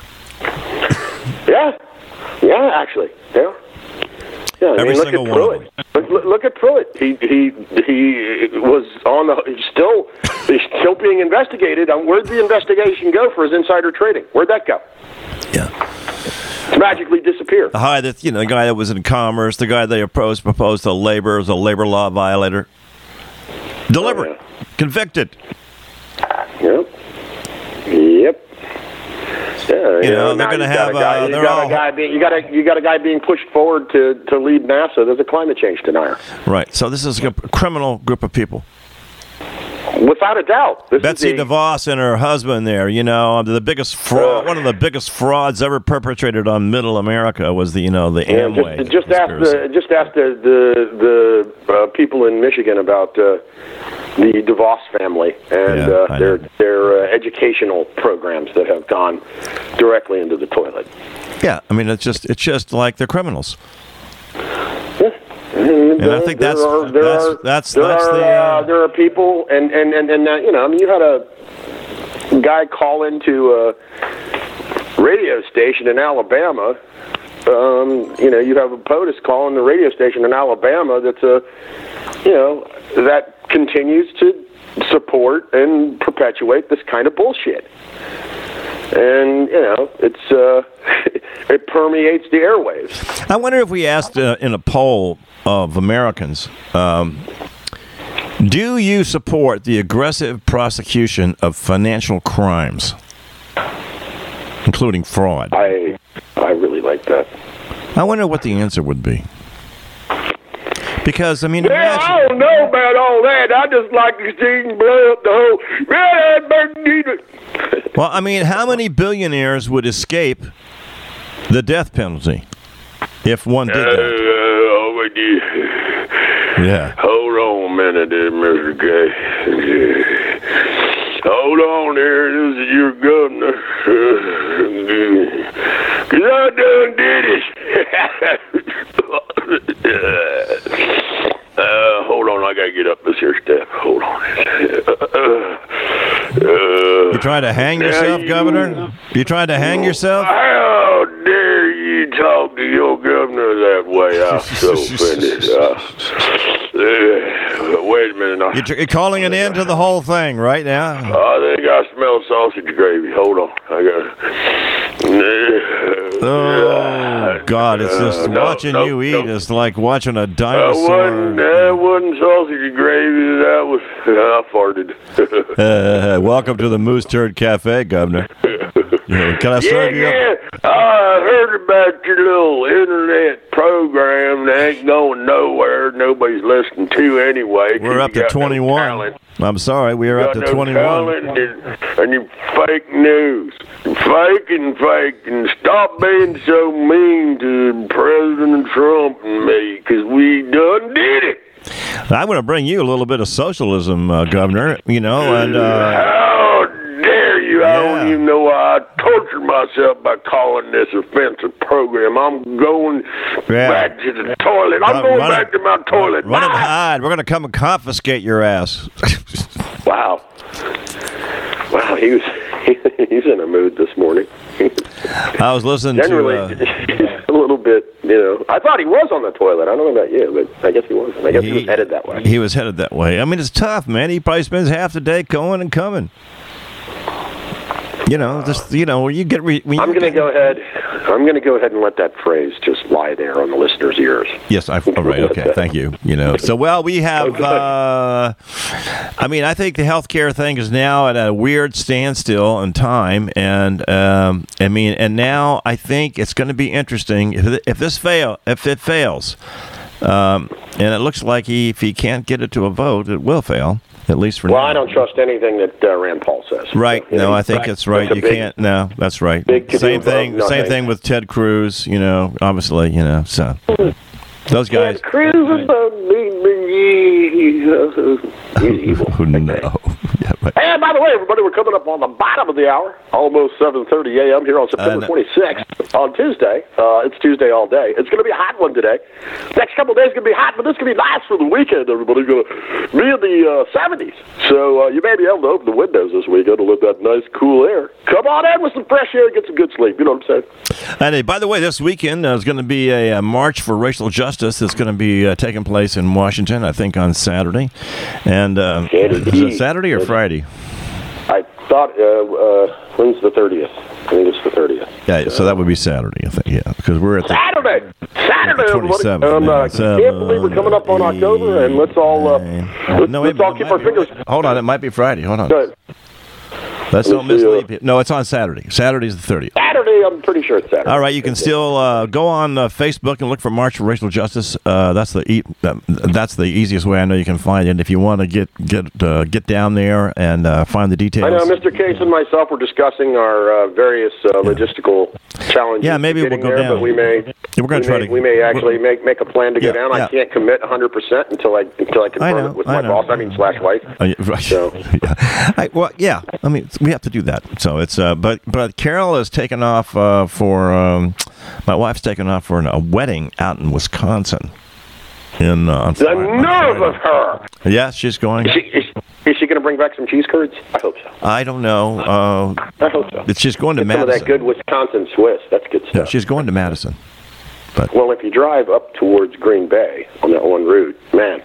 Yeah, yeah, actually, yeah. Yeah, I Every mean, look single at one Pruitt. Look, look at Pruitt. He he he was on the. He's still he's still being investigated. Um, where'd the investigation go for his insider trading? Where'd that go? Yeah, it's magically disappeared. The guy that you know, the guy that was in commerce, the guy they opposed proposed to labor was a labor law violator. Deliberate, oh, yeah. Convicted. Yep. Yep. Yeah, you, you know, know they're going to have. Guy, Uh, you they're got all a guy being, you got a you got a guy being pushed forward to, to lead NASA. There's a climate change denier. Right. So this is a criminal group of people. Without a doubt. This Betsy is the, DeVos and her husband there, you know, the biggest fraud, uh, one of the biggest frauds ever perpetrated on Middle America was the, you know, the yeah, Amway. Just, just ask the just ask the the, the uh, people in Michigan about uh, the DeVos family and yeah, uh, their their uh, educational programs that have gone directly into the toilet. Yeah, I mean it's just it's just like they're criminals. Yeah. And, and I think that's are, there that's are, that's, there that's are, the uh, uh, there are people and and and, and uh, you know I mean you had a guy call into a radio station in Alabama. Um, you know you have a POTUS calling the radio station in Alabama that's a you know that continues to support and perpetuate this kind of bullshit. And, you know, it's uh, it permeates the airwaves. I wonder if we asked uh, in a poll of Americans, um, do you support the aggressive prosecution of financial crimes, including fraud? I I really like that. I wonder what the answer would be. Because, I mean, well, imagine... I don't know about all that. I just like to see him blow up the whole... Well, I mean, how many billionaires would escape the death penalty if one did that? Uh, yeah. Hold on a minute there, Mister K. Hold on there. This is your governor. Because I done did it. Uh, hold on, I gotta get up this here step. Hold on. Uh, uh, you trying to hang yourself, you, Governor? You trying to hang yourself? How dare you talk to your governor that way? I'm so offended. Uh, uh, wait a minute. Now. You're, you're calling an end to the whole thing right now? I think I smell sausage gravy. Hold on. I got. Oh God! It's just uh, no, watching no, you eat. No. Is like watching a dinosaur. That wasn't, that wasn't sausage gravy. That was I farted. uh, welcome to the Moose Turd Cafe, Governor. You know, can I Yeah, serve you? yeah. I heard about your little internet program that ain't going nowhere. Nobody's listening to anyway. 'cause We're you up to got no twenty-one. talent. I'm sorry, we are You up got to no twenty-one. talent and, and you fake news. Fake and fake and stop being so mean to President Trump and me, because we done did it. I'm going to bring you a little bit of socialism, uh, Governor. You know, and uh, How dare you? I Yeah. don't even know why I tortured myself by calling this offensive program. I'm going Yeah. back to the toilet. I'm Run- going run back it- to my toilet. run and Bye. hide. We're going to come and confiscate your ass. Wow. Wow, he was he's in a mood this morning. I was listening Generally, to. Uh, he's a little bit, you know. I thought he was on the toilet. I don't know about you, but I guess he was. I guess he, was headed that way. He was headed that way. I mean, it's tough, man. He probably spends half the day going and coming. You know, just you know, when you get. Re, when you I'm going to get- go ahead. I'm going to go ahead and let that phrase just lie there on the listeners' ears. Yes, I. All right, okay, thank you. You know, so well, we have. Uh, I mean, I think the healthcare thing is now at a weird standstill in time, and um, I mean, and now I think it's going to be interesting if if this fail if it fails, um, and it looks like he if he can't get it to a vote, it will fail. At least for Well, now. I don't trust anything that uh, Rand Paul says. Right. You No, know, I think that's right. a You big- can't. No, that's right. big to-do Same about thing. Same nothing. thing with Ted Cruz. You know, obviously, you know, so those guys. Ted Cruz about me, he's evil. Who know? Yeah, right. And by the way, everybody, we're coming up on the bottom of the hour, almost seven thirty a.m. here on September Uh, twenty-sixth on Tuesday. Uh, it's Tuesday all day. It's going to be a hot one today. Next couple of days going to be hot, but this is going to be nice for the weekend. Everybody's going to be in the uh, seventies. So uh, you may be able to open the windows this weekend to let that nice, cool air. Come on in with some fresh air and get some good sleep. You know what I'm saying? And hey, by the way, this weekend uh, is going to be a, uh march for racial justice that's going to be uh, taking place in Washington, I think, on Saturday. And uh, is it Saturday or Friday? I thought, uh, uh, when's the thirtieth? I think it's the thirtieth. Yeah, so that would be Saturday, I think. Yeah, because we're at the. Saturday! Saturday, everybody! twenty-seventh, Um, uh, man. can't believe we're coming up on October, and let's all, uh, let's, No, let's wait, all it keep might our be- fingers... Hold on, it might be Friday. Hold on. Good. Let's don't Let's see, uh, mislead people. No, it's on Saturday. Saturday's the thirtieth. Saturday, I'm pretty sure it's Saturday. All right, you can still uh, go on uh, Facebook and look for March for Racial Justice. Uh, that's the e- uh, that's the easiest way I know you can find it. If you want to get get uh, get down there and uh, find the details. I know Mister Case and myself were discussing our uh, various uh, logistical challenges. Yeah, maybe to we'll getting go there, down. But we may, We're gonna we try may, to- we may actually make make a plan to Yeah, go down. yeah. I can't commit one hundred percent until I until I confirm know, it with I my know. boss. I mean slash wife. Uh, yeah, right. So- yeah. I, well, yeah. I mean, we have to do that. So it's uh, but but Carol is taking off uh, for um, my wife's taking off for an, a wedding out in Wisconsin. In uh, on The Friday- on nerve of Friday. her! Yeah, she's going. Is she, is, is she going to bring back some cheese curds? I hope so. I don't know. Uh, I hope so. but she's going to Get some of Madison. that good Wisconsin Swiss. That's good stuff. Yeah, she's going to Madison. Well, if you drive up towards Green Bay on that one route, man,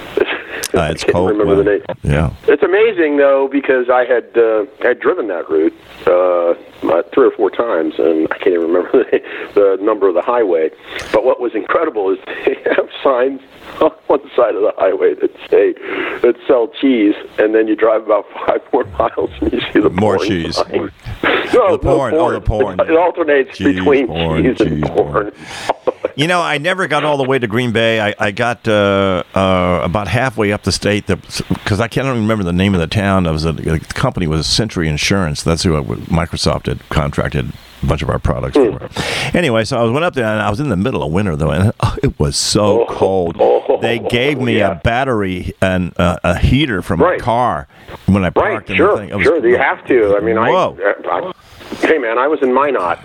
Uh, it's I can't cold. remember well, the name. Yeah. It's amazing though because I had uh, had driven that route uh, uh, three or four times, and I can't even remember the, the number of the highway. But what was incredible is they have signs on one side of the highway that say that sell cheese, and then you drive about five more miles and you see the More porn cheese. sign. No, The porn. no Oh, the porn. It, it alternates Cheese, between porn, cheese and cheese, porn. You know, I never got all the way to Green Bay. I, I got uh, uh, about halfway up the state because I can't even remember the name of the town. It was a, the company was Century Insurance. That's who I, Microsoft had contracted a bunch of our products Hmm. for. Anyway, so I went up there and I was in the middle of winter though, and oh, it was so Oh, cold. oh, They gave me yeah. a battery and uh, a heater from Right. my car when I Right, parked. in the sure, thing. It was- sure. You have to. I mean, I, Whoa. I, hey, man, I was in Minot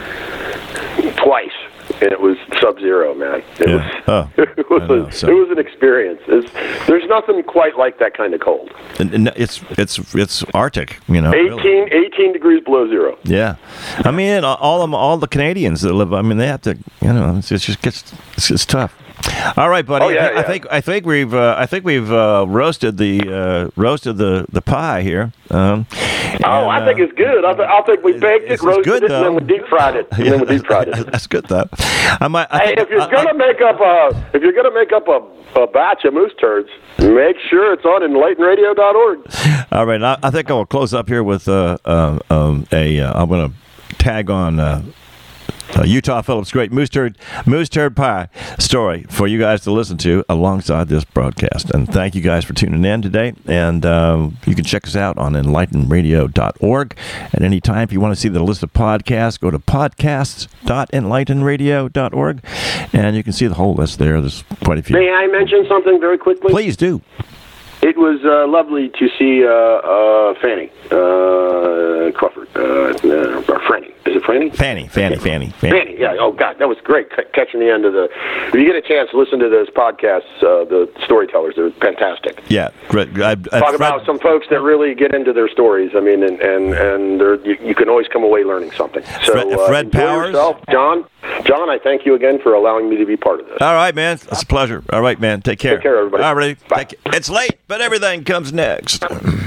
twice, and it was sub-zero, man. It Yeah. was, Oh, it, was I know, a, so- it was an experience. It's, there's nothing quite like that kind of cold. And- and it's it's it's Arctic, you know. really. eighteen, eighteen degrees below zero. Yeah, I mean, all of them, all the Canadians that live. I mean, they have to. You know, it's, it's just gets it's, it's tough. All right, buddy. Oh, yeah, I, think, yeah. I think I think we've uh, I think we've uh, roasted the uh, roasted the, the pie here. Um, Oh, I think it's good. I, th- I think we baked it, it's roasted good, it, and then though. we deep fried it. And then we deep fried it. That's good though. I might. I Hey, think, if you're I- gonna I- make up a if you're gonna make up a, a batch of moose turds, make sure it's on enlighten radio dot org. all right, I, I think I'll close up here with uh, uh, um, a. Uh, I'm gonna tag on uh, uh, Utah Phillips' great Moose Turd, Moose Turd Pie story for you guys to listen to alongside this broadcast. And thank you guys for tuning in today. And um, you can check us out on enlighten radio dot org at any time. If you want to see the list of podcasts, go to podcasts dot enlighten radio dot org, and you can see the whole list there. There's quite a few. May I mention something very quickly? Please do. It was uh, lovely to see uh, uh, Fanny uh, Crawford, uh, uh, or Franny. Is it Franny? Fanny, Fanny, Fanny, Fanny. Fanny, yeah. Oh, God, that was great, c- catching the end of the... If you get a chance to listen to those podcasts, uh, the storytellers, they're fantastic. Yeah, great. I, I, Talk Fred, about some folks that really get into their stories. I mean, and and, and they're, you, you can always come away learning something. So, Fred, uh, Fred enjoy Powers. yourself. John, John, I thank you again for allowing me to be part of this. All right, man. It's a pleasure. All right, man. Take care. Take care, everybody. All right. Bye. It's late, but everything comes next.